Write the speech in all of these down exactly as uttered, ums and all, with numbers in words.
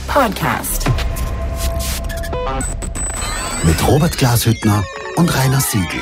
Podcast. Mit Robert Glashüttner und Rainer Siegel.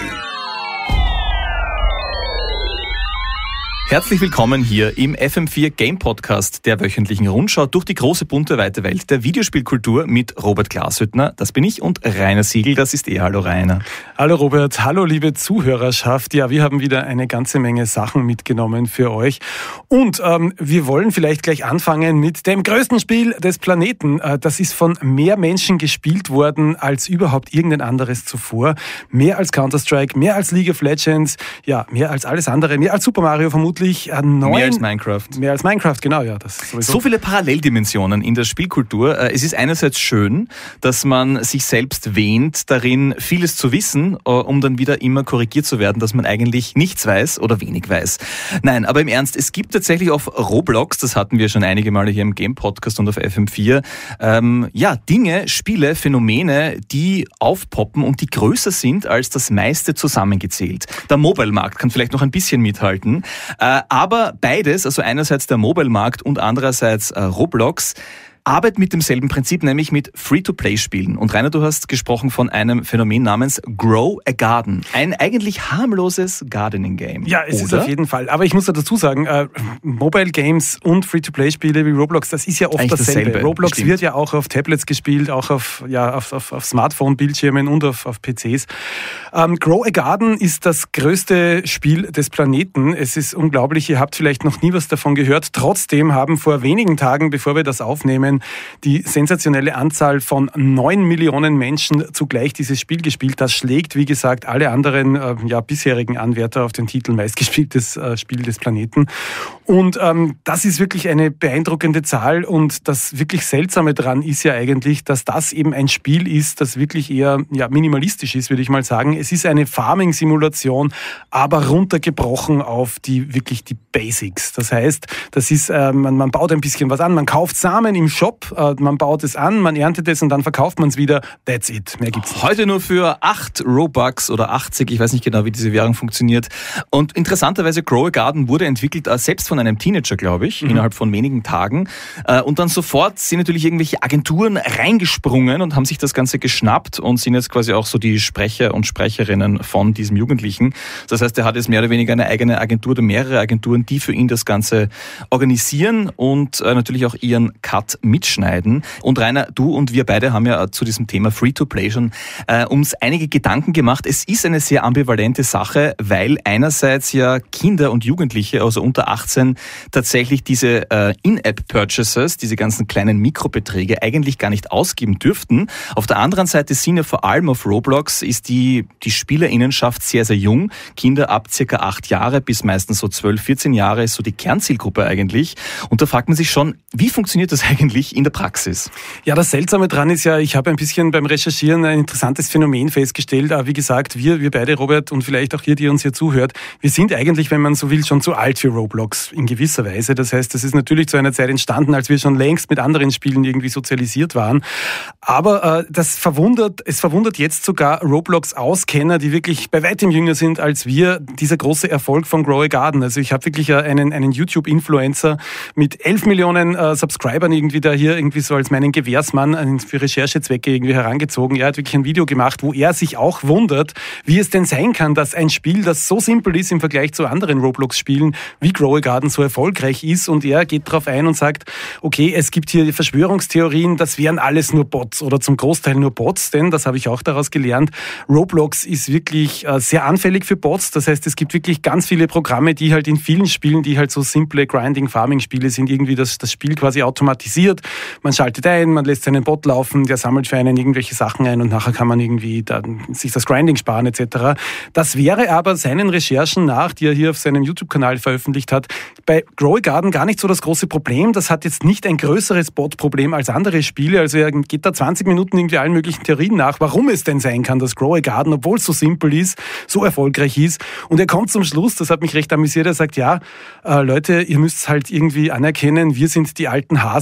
Herzlich willkommen hier im F M vier Game Podcast der wöchentlichen Rundschau durch die große, bunte, weite Welt der Videospielkultur mit Robert Glashüttner, das bin ich, und Rainer Siegel, das ist er. Hallo Rainer. Hallo Robert, hallo liebe Zuhörerschaft. Ja, wir haben wieder eine ganze Menge Sachen mitgenommen für euch. Und ähm, wir wollen vielleicht gleich anfangen mit dem größten Spiel des Planeten. Äh, das ist von mehr Menschen gespielt worden als überhaupt irgendein anderes zuvor. Mehr als Counter-Strike, mehr als League of Legends, ja, mehr als alles andere, mehr als Super Mario vermutlich. Neun, mehr als Minecraft. Mehr als Minecraft, genau, ja. Das sowieso. So viele Paralleldimensionen in der Spielkultur. Es ist einerseits schön, dass man sich selbst wähnt, darin vieles zu wissen, um dann wieder immer korrigiert zu werden, dass man eigentlich nichts weiß oder wenig weiß. Nein, aber im Ernst, es gibt tatsächlich auf Roblox, das hatten wir schon einige Male hier im Game-Podcast und auf F M vier, ähm, ja, Dinge, Spiele, Phänomene, die aufpoppen und die größer sind als das meiste zusammengezählt. Der Mobile-Markt kann vielleicht noch ein bisschen mithalten. Aber beides, also einerseits der Mobile-Markt und andererseits äh, Roblox, arbeitet mit demselben Prinzip, nämlich mit Free-to-Play-Spielen. Und Rainer, du hast gesprochen von einem Phänomen namens Grow a Garden. Ein eigentlich harmloses Gardening-Game. Ja, es oder? Ist auf jeden Fall. Aber ich muss ja dazu sagen, äh, Mobile-Games und Free-to-Play-Spiele wie Roblox, das ist ja oft eigentlich dasselbe. dasselbe. Roblox Stimmt. wird ja auch auf Tablets gespielt, auch auf, ja, auf, auf, auf Smartphone-Bildschirmen und auf, auf P Cs. Ähm, Grow a Garden ist das größte Spiel des Planeten. Es ist unglaublich, ihr habt vielleicht noch nie was davon gehört. Trotzdem haben vor wenigen Tagen, bevor wir das aufnehmen, die sensationelle Anzahl von neun Millionen Menschen zugleich dieses Spiel gespielt. Das schlägt, wie gesagt, alle anderen äh, ja, bisherigen Anwärter auf den Titel meistgespieltes äh, Spiel des Planeten. Und ähm, das ist wirklich eine beeindruckende Zahl. Und das wirklich Seltsame dran ist ja eigentlich, dass das eben ein Spiel ist, das wirklich eher ja, minimalistisch ist, würde ich mal sagen. Es ist eine Farming-Simulation, aber runtergebrochen auf die wirklich die Basics. Das heißt, das ist, äh, man, man baut ein bisschen was an, man kauft Samen im Shop, man baut es an, man erntet es und dann verkauft man es wieder. That's it. Mehr gibt's nicht. Heute nur für acht Robux oder achtzig, ich weiß nicht genau, wie diese Währung funktioniert. Und interessanterweise, Grow a Garden wurde entwickelt, selbst von einem Teenager, glaube ich, mhm. innerhalb von wenigen Tagen. Und dann sofort sind natürlich irgendwelche Agenturen reingesprungen und haben sich das Ganze geschnappt und sind jetzt quasi auch so die Sprecher und Sprecherinnen von diesem Jugendlichen. Das heißt, er hat jetzt mehr oder weniger eine eigene Agentur oder mehrere Agenturen, die für ihn das Ganze organisieren und natürlich auch ihren Cut mitschneiden. Und Rainer, du und wir beide haben ja zu diesem Thema Free-to-Play schon äh, uns einige Gedanken gemacht. Es ist eine sehr ambivalente Sache, weil einerseits ja Kinder und Jugendliche, also unter achtzehn, tatsächlich diese äh, In-App-Purchases, diese ganzen kleinen Mikrobeträge eigentlich gar nicht ausgeben dürften. Auf der anderen Seite sind ja vor allem auf Roblox ist die, die SpielerInnenschaft sehr, sehr jung. Kinder ab circa acht Jahre bis meistens so zwölf, vierzehn Jahre ist so die Kernzielgruppe eigentlich. Und da fragt man sich schon, wie funktioniert das eigentlich in der Praxis? Ja, das Seltsame dran ist ja, ich habe ein bisschen beim Recherchieren ein interessantes Phänomen festgestellt. Aber wie gesagt, wir, wir beide, Robert, und vielleicht auch ihr, die uns hier zuhört, wir sind eigentlich, wenn man so will, schon zu alt für Roblox in gewisser Weise. Das heißt, das ist natürlich zu einer Zeit entstanden, als wir schon längst mit anderen Spielen irgendwie sozialisiert waren. Aber äh, das verwundert, es verwundert jetzt sogar Roblox-Auskenner, die wirklich bei weitem jünger sind als wir, dieser große Erfolg von Grow a Garden. Also ich habe wirklich einen, einen YouTube-Influencer mit elf Millionen äh, Subscribern irgendwie da hier irgendwie so als meinen Gewährsmann für Recherchezwecke irgendwie herangezogen. Er hat wirklich ein Video gemacht, wo er sich auch wundert, wie es denn sein kann, dass ein Spiel, das so simpel ist im Vergleich zu anderen Roblox-Spielen, wie Grow a Garden so erfolgreich ist. Und er geht darauf ein und sagt, okay, es gibt hier Verschwörungstheorien, das wären alles nur Bots oder zum Großteil nur Bots, denn, das habe ich auch daraus gelernt, Roblox ist wirklich äh, sehr anfällig für Bots. Das heißt, es gibt wirklich ganz viele Programme, die halt in vielen Spielen, die halt so simple Grinding-Farming-Spiele sind, irgendwie das, das Spiel quasi automatisiert. Man schaltet ein, man lässt seinen Bot laufen, der sammelt für einen irgendwelche Sachen ein und nachher kann man irgendwie dann sich das Grinding sparen et cetera. Das wäre aber seinen Recherchen nach, die er hier auf seinem YouTube-Kanal veröffentlicht hat, bei Grow a Garden gar nicht so das große Problem. Das hat jetzt nicht ein größeres Bot-Problem als andere Spiele. Also er geht da zwanzig Minuten irgendwie allen möglichen Theorien nach, warum es denn sein kann, dass Grow a Garden, obwohl es so simpel ist, so erfolgreich ist. Und er kommt zum Schluss, das hat mich recht amüsiert, er sagt, ja, äh, Leute, ihr müsst halt irgendwie anerkennen, wir sind die alten Hasen hier mit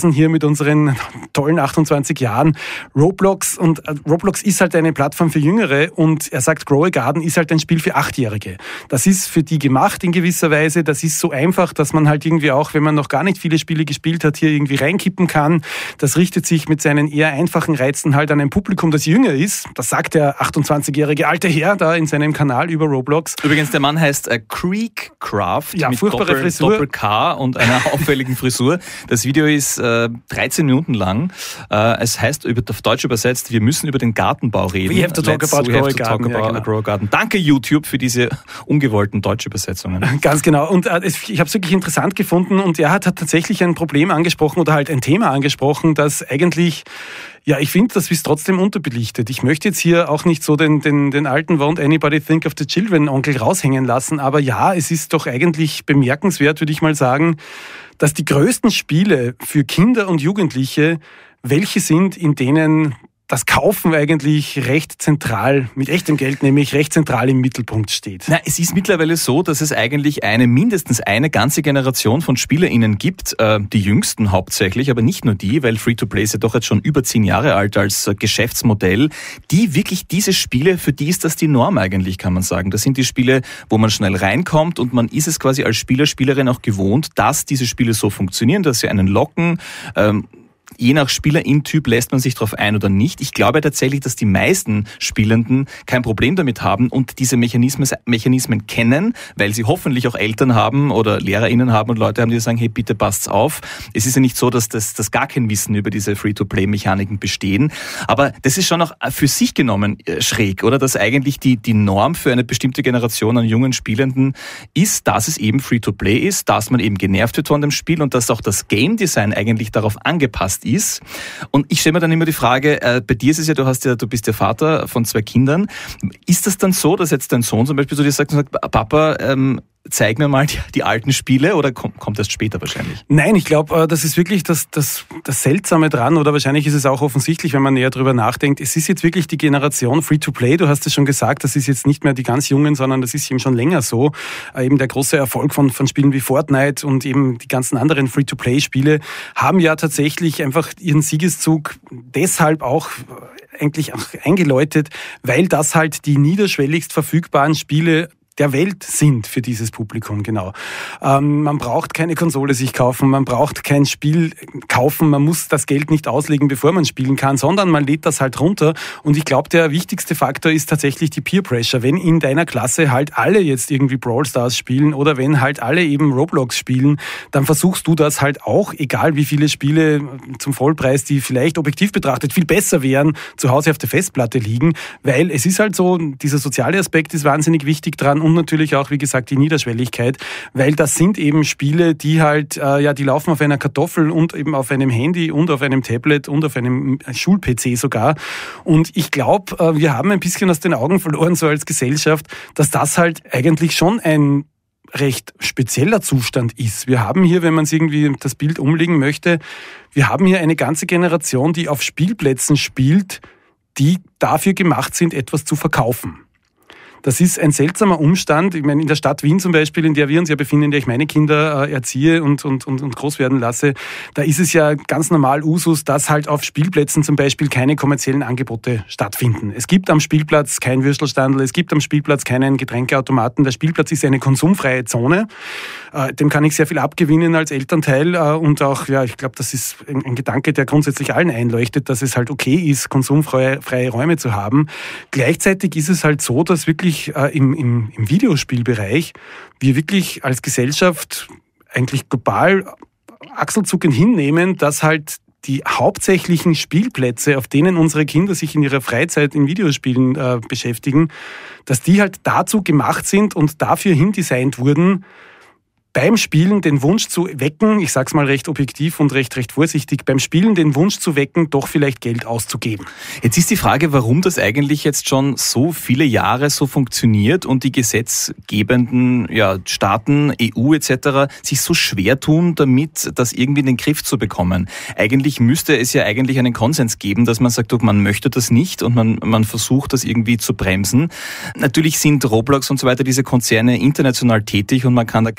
mit unseren tollen achtundzwanzig Jahren. Roblox und äh, Roblox ist halt eine Plattform für Jüngere und er sagt, Grow a Garden ist halt ein Spiel für Achtjährige. Das ist für die gemacht in gewisser Weise. Das ist so einfach, dass man halt irgendwie auch, wenn man noch gar nicht viele Spiele gespielt hat, hier irgendwie reinkippen kann. Das richtet sich mit seinen eher einfachen Reizen halt an ein Publikum, das jünger ist. Das sagt der achtundzwanzigjährige alte Herr da in seinem Kanal über Roblox. Übrigens, der Mann heißt äh, Creekcraft ja, mit furchtbare Doppel, Frisur. Doppel-K und einer auffälligen Frisur. Das Video ist äh, dreizehn Minuten lang. Äh, es heißt über, auf Deutsch übersetzt, wir müssen über den Gartenbau reden. We have to talk Let's, about, we grow, have to a talk garden. about Ja, genau. grow a garden. Danke YouTube für diese ungewollten Deutschübersetzungen. Ganz genau. Und äh, ich habe es wirklich interessant gefunden und er hat, hat tatsächlich ein Problem angesprochen oder halt ein Thema angesprochen, das eigentlich, ja, ich finde, das ist trotzdem unterbelichtet. Ich möchte jetzt hier auch nicht so den, den, den alten Won't Anybody Think of the Children Onkel raushängen lassen, aber ja, es ist doch eigentlich bemerkenswert, würde ich mal sagen, dass die größten Spiele für Kinder und Jugendliche welche sind, in denen das Kaufen eigentlich recht zentral, mit echtem Geld nämlich recht zentral im Mittelpunkt steht. Na, es ist mittlerweile so, dass es eigentlich eine, mindestens eine ganze Generation von SpielerInnen gibt, äh, die jüngsten hauptsächlich, aber nicht nur die, weil Free-to-Play ist ja doch jetzt schon über zehn Jahre alt als äh, Geschäftsmodell, die wirklich diese Spiele, für die ist das die Norm eigentlich, kann man sagen. Das sind die Spiele, wo man schnell reinkommt und man ist es quasi als Spieler, Spielerin auch gewohnt, dass diese Spiele so funktionieren, dass sie einen locken, ähm, je nach Spielerin-Typ lässt man sich darauf ein oder nicht. Ich glaube tatsächlich, dass die meisten Spielenden kein Problem damit haben und diese Mechanismen, Mechanismen kennen, weil sie hoffentlich auch Eltern haben oder LehrerInnen haben und Leute haben, die sagen, hey, bitte passt's auf. Es ist ja nicht so, dass das, dass gar kein Wissen über diese Free-to-Play-Mechaniken bestehen. Aber das ist schon auch für sich genommen schräg, oder? Dass eigentlich die, die Norm für eine bestimmte Generation an jungen Spielenden ist, dass es eben Free-to-Play ist, dass man eben genervt wird von dem Spiel und dass auch das Game-Design eigentlich darauf angepasst ist. Und ich stelle mir dann immer die Frage, äh, bei dir ist es ja, du hast ja, du bist ja Vater von zwei Kindern. Ist das dann so, dass jetzt dein Sohn zum Beispiel zu dir sagt, sagt Papa, ähm, zeig mir mal die, die alten Spiele oder kommt, kommt das später wahrscheinlich? Nein, ich glaube, das ist wirklich das, das, das Seltsame dran oder wahrscheinlich ist es auch offensichtlich, wenn man näher drüber nachdenkt. Es ist jetzt wirklich die Generation Free-to-Play, du hast es schon gesagt, das ist jetzt nicht mehr die ganz Jungen, sondern das ist eben schon länger so. Eben der große Erfolg von, von Spielen wie Fortnite und eben die ganzen anderen Free-to-Play-Spiele haben ja tatsächlich einfach ihren Siegeszug deshalb auch eigentlich auch eingeläutet, weil das halt die niederschwelligst verfügbaren Spiele der Welt sind für dieses Publikum, genau. Ähm, man braucht keine Konsole sich kaufen, man braucht kein Spiel kaufen, man muss das Geld nicht auslegen, bevor man spielen kann, sondern man lädt das halt runter. Und ich glaube, der wichtigste Faktor ist tatsächlich die Peer Pressure. Wenn in deiner Klasse halt alle jetzt irgendwie Brawl Stars spielen oder wenn halt alle eben Roblox spielen, dann versuchst du das halt auch, egal wie viele Spiele zum Vollpreis, die vielleicht objektiv betrachtet viel besser wären, zu Hause auf der Festplatte liegen, weil es ist halt so, dieser soziale Aspekt ist wahnsinnig wichtig dran und natürlich auch, wie gesagt, die Niederschwelligkeit, weil das sind eben Spiele, die halt, äh, ja, die laufen auf einer Kartoffel und eben auf einem Handy und auf einem Tablet und auf einem Schul-P C sogar. Und ich glaube, äh, wir haben ein bisschen aus den Augen verloren, so als Gesellschaft, dass das halt eigentlich schon ein recht spezieller Zustand ist. Wir haben hier, wenn man es irgendwie das Bild umlegen möchte, wir haben hier eine ganze Generation, die auf Spielplätzen spielt, die dafür gemacht sind, etwas zu verkaufen. Das ist ein seltsamer Umstand. Ich meine, in der Stadt Wien zum Beispiel, in der wir uns ja befinden, in der ich meine Kinder äh, erziehe und, und, und, und groß werden lasse, da ist es ja ganz normal Usus, dass halt auf Spielplätzen zum Beispiel keine kommerziellen Angebote stattfinden. Es gibt am Spielplatz kein Würstelstandl, es gibt am Spielplatz keinen Getränkeautomaten. Der Spielplatz ist eine konsumfreie Zone. Äh, dem kann ich sehr viel abgewinnen als Elternteil äh, und auch, ja, ich glaube, das ist ein, ein Gedanke, der grundsätzlich allen einleuchtet, dass es halt okay ist, konsumfreie freie Räume zu haben. Gleichzeitig ist es halt so, dass wirklich Im, im, im Videospielbereich wir wirklich als Gesellschaft eigentlich global achselzuckend hinnehmen, dass halt die hauptsächlichen Spielplätze, auf denen unsere Kinder sich in ihrer Freizeit in Videospielen äh, beschäftigen, dass die halt dazu gemacht sind und dafür hindesignt wurden, beim Spielen den Wunsch zu wecken, ich sag's mal recht objektiv und recht recht vorsichtig, beim Spielen den Wunsch zu wecken, doch vielleicht Geld auszugeben. Jetzt ist die Frage, warum das eigentlich jetzt schon so viele Jahre so funktioniert und die gesetzgebenden ja, Staaten, E U et cetera sich so schwer tun, damit das irgendwie in den Griff zu bekommen. Eigentlich müsste es ja eigentlich einen Konsens geben, dass man sagt, man möchte das nicht und man, man versucht das irgendwie zu bremsen. Natürlich sind Roblox und so weiter diese Konzerne international tätig und man kann da keine nationalen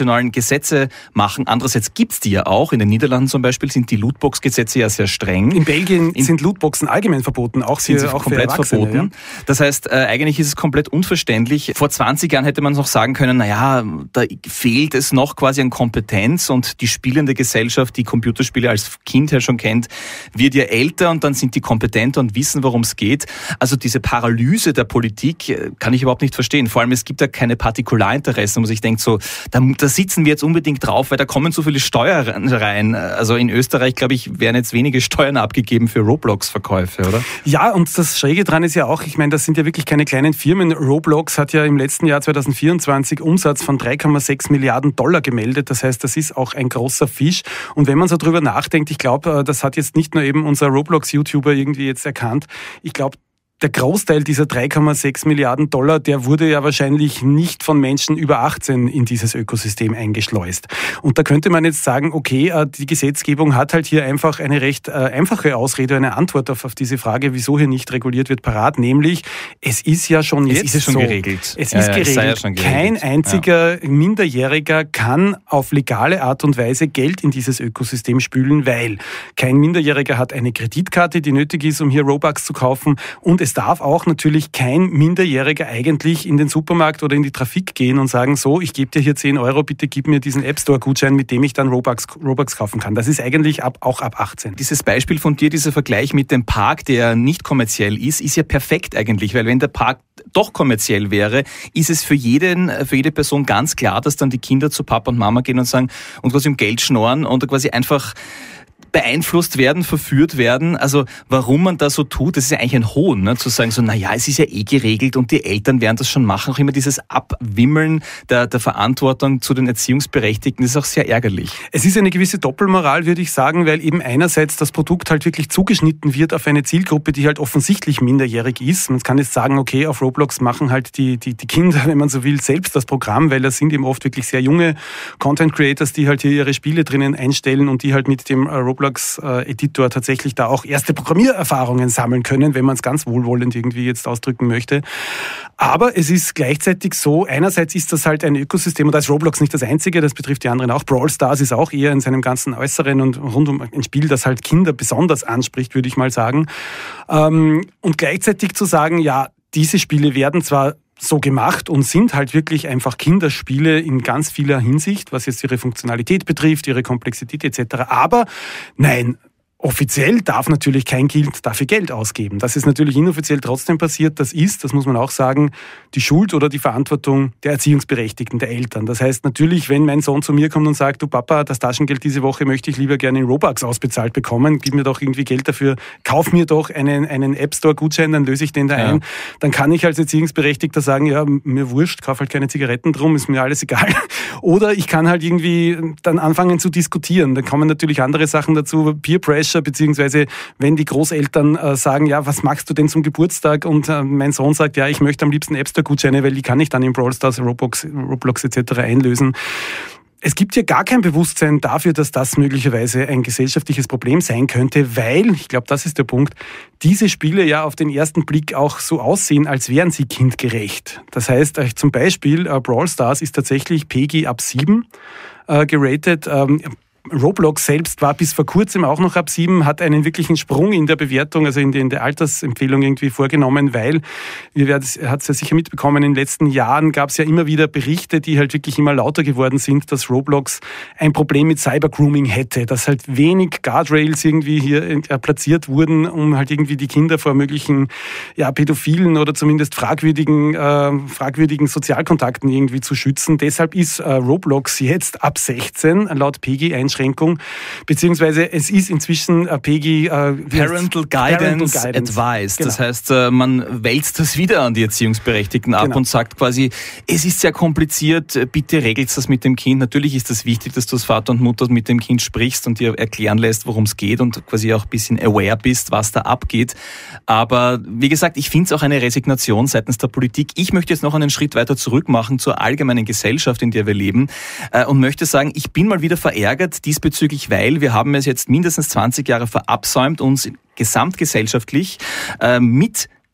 nationalen Gesetze machen. Andererseits gibt's die ja auch. In den Niederlanden zum Beispiel sind die Lootbox-Gesetze ja sehr streng. In Belgien in, sind Lootboxen allgemein verboten, auch, sind für, sie auch komplett für Erwachsene, verboten. Ja. Das heißt, äh, eigentlich ist es komplett unverständlich. Vor zwanzig Jahren hätte man noch sagen können, naja, da fehlt es noch quasi an Kompetenz und die spielende Gesellschaft, die Computerspiele als Kind ja schon kennt, wird ja älter und dann sind die kompetenter und wissen, worum es geht. Also diese Paralyse der Politik kann ich überhaupt nicht verstehen. Vor allem, es gibt ja keine Partikularinteressen, wo sich denkt so, da, da sitzen wir jetzt unbedingt drauf, weil da kommen so viele Steuern rein. Also in Österreich, glaube ich, werden jetzt wenige Steuern abgegeben für Roblox-Verkäufe, oder? Ja, und das Schräge dran ist ja auch, ich meine, das sind ja wirklich keine kleinen Firmen. Roblox hat ja im letzten Jahr zwanzig vierundzwanzig Umsatz von drei Komma sechs Milliarden Dollar gemeldet. Das heißt, das ist auch ein großer Fisch. Und wenn man so drüber nachdenkt, ich glaube, das hat jetzt nicht nur eben unser Roblox-YouTuber irgendwie jetzt erkannt. Ich glaube, der Großteil dieser drei Komma sechs Milliarden Dollar, der wurde ja wahrscheinlich nicht von Menschen über achtzehn in dieses Ökosystem eingeschleust. Und da könnte man jetzt sagen, okay, die Gesetzgebung hat halt hier einfach eine recht einfache Ausrede, eine Antwort auf, auf diese Frage, wieso hier nicht reguliert wird, parat. Nämlich, es ist ja schon jetzt es ist ja schon so, geregelt. Es ja, ist ja, geregelt. Es sei ja schon geregelt. Kein einziger ja. Minderjähriger kann auf legale Art und Weise Geld in dieses Ökosystem spülen, weil kein Minderjähriger hat eine Kreditkarte, die nötig ist, um hier Robux zu kaufen, und es darf auch natürlich kein Minderjähriger eigentlich in den Supermarkt oder in die Trafik gehen und sagen, so, ich gebe dir hier zehn Euro, bitte gib mir diesen App Store-Gutschein, mit dem ich dann Robux, Robux kaufen kann. Das ist eigentlich ab, auch ab achtzehn. Dieses Beispiel von dir, dieser Vergleich mit dem Park, der nicht kommerziell ist, ist ja perfekt eigentlich, weil wenn der Park doch kommerziell wäre, ist es für jeden, für jede Person ganz klar, dass dann die Kinder zu Papa und Mama gehen und sagen und quasi um Geld schnorren und quasi einfach beeinflusst werden, verführt werden. Also warum man das so tut, das ist ja eigentlich ein Hohn, ne? Zu sagen so, naja, es ist ja eh geregelt und die Eltern werden das schon machen. Auch immer dieses Abwimmeln der, der Verantwortung zu den Erziehungsberechtigten ist auch sehr ärgerlich. Es ist eine gewisse Doppelmoral, würde ich sagen, weil eben einerseits das Produkt halt wirklich zugeschnitten wird auf eine Zielgruppe, die halt offensichtlich minderjährig ist. Man kann jetzt sagen, okay, auf Roblox machen halt die, die, die Kinder, wenn man so will, selbst das Programm, weil das sind eben oft wirklich sehr junge Content Creators, die halt hier ihre Spiele drinnen einstellen und die halt mit dem Roblox Editor tatsächlich da auch erste Programmiererfahrungen sammeln können, wenn man es ganz wohlwollend irgendwie jetzt ausdrücken möchte. Aber es ist gleichzeitig so, einerseits ist das halt ein Ökosystem und da ist Roblox nicht das einzige, das betrifft die anderen auch. Brawl Stars ist auch eher in seinem ganzen Äußeren und rund um ein Spiel, das halt Kinder besonders anspricht, würde ich mal sagen. Und gleichzeitig zu sagen, ja, diese Spiele werden zwar so gemacht und sind halt wirklich einfach Kinderspiele in ganz vieler Hinsicht, was jetzt ihre Funktionalität betrifft, ihre Komplexität et cetera. Aber nein, offiziell darf natürlich kein Kind dafür Geld ausgeben. Das ist natürlich inoffiziell trotzdem passiert. Das ist, das muss man auch sagen, die Schuld oder die Verantwortung der Erziehungsberechtigten, der Eltern. Das heißt natürlich, wenn mein Sohn zu mir kommt und sagt, du Papa, das Taschengeld diese Woche möchte ich lieber gerne in Robux ausbezahlt bekommen, gib mir doch irgendwie Geld dafür, kauf mir doch einen, einen App Store Gutschein, dann löse ich den da ja. ein. Dann kann ich als Erziehungsberechtigter sagen, ja, mir wurscht, kauf halt keine Zigaretten drum, ist mir alles egal. Oder ich kann halt irgendwie dann anfangen zu diskutieren. Dann kommen natürlich andere Sachen dazu, Peer Pressure, beziehungsweise wenn die Großeltern äh, sagen, ja, was machst du denn zum Geburtstag? Und äh, mein Sohn sagt, ja, ich möchte am liebsten App Store Gutscheine, weil die kann ich dann in Brawl Stars, Roblox, Roblox et cetera einlösen. Es gibt ja gar kein Bewusstsein dafür, dass das möglicherweise ein gesellschaftliches Problem sein könnte, weil, ich glaube, das ist der Punkt, diese Spiele ja auf den ersten Blick auch so aussehen, als wären sie kindgerecht. Das heißt, äh, zum Beispiel äh, Brawl Stars ist tatsächlich P G ab sieben äh, geratet. Ähm, Roblox selbst war bis vor kurzem auch noch ab sieben, hat einen wirklichen Sprung in der Bewertung, also in, die, in der Altersempfehlung irgendwie vorgenommen, weil, ihr hat es ja sicher mitbekommen, in den letzten Jahren gab es ja immer wieder Berichte, die halt wirklich immer lauter geworden sind, dass Roblox ein Problem mit Cybergrooming hätte, dass halt wenig Guardrails irgendwie hier platziert wurden, um halt irgendwie die Kinder vor möglichen ja, pädophilen oder zumindest fragwürdigen, äh, fragwürdigen Sozialkontakten irgendwie zu schützen. Deshalb ist äh, Roblox jetzt ab sechzehn laut P G Einschränkung, beziehungsweise es ist inzwischen P G... Äh, Parental, Guidance Parental Guidance Advice. Genau. Das heißt, man wälzt das wieder an die Erziehungsberechtigten ab genau. und sagt quasi, es ist sehr kompliziert, bitte regelt das mit dem Kind. Natürlich ist das wichtig, dass du als Vater und Mutter mit dem Kind sprichst und dir erklären lässt, worum es geht und quasi auch ein bisschen aware bist, was da abgeht. Aber wie gesagt, ich finde es auch eine Resignation seitens der Politik. Ich möchte jetzt noch einen Schritt weiter zurück machen zur allgemeinen Gesellschaft, in der wir leben und möchte sagen, ich bin mal wieder verärgert diesbezüglich, weil wir haben es jetzt mindestens zwanzig Jahre verabsäumt, uns gesamtgesellschaftlich äh, mit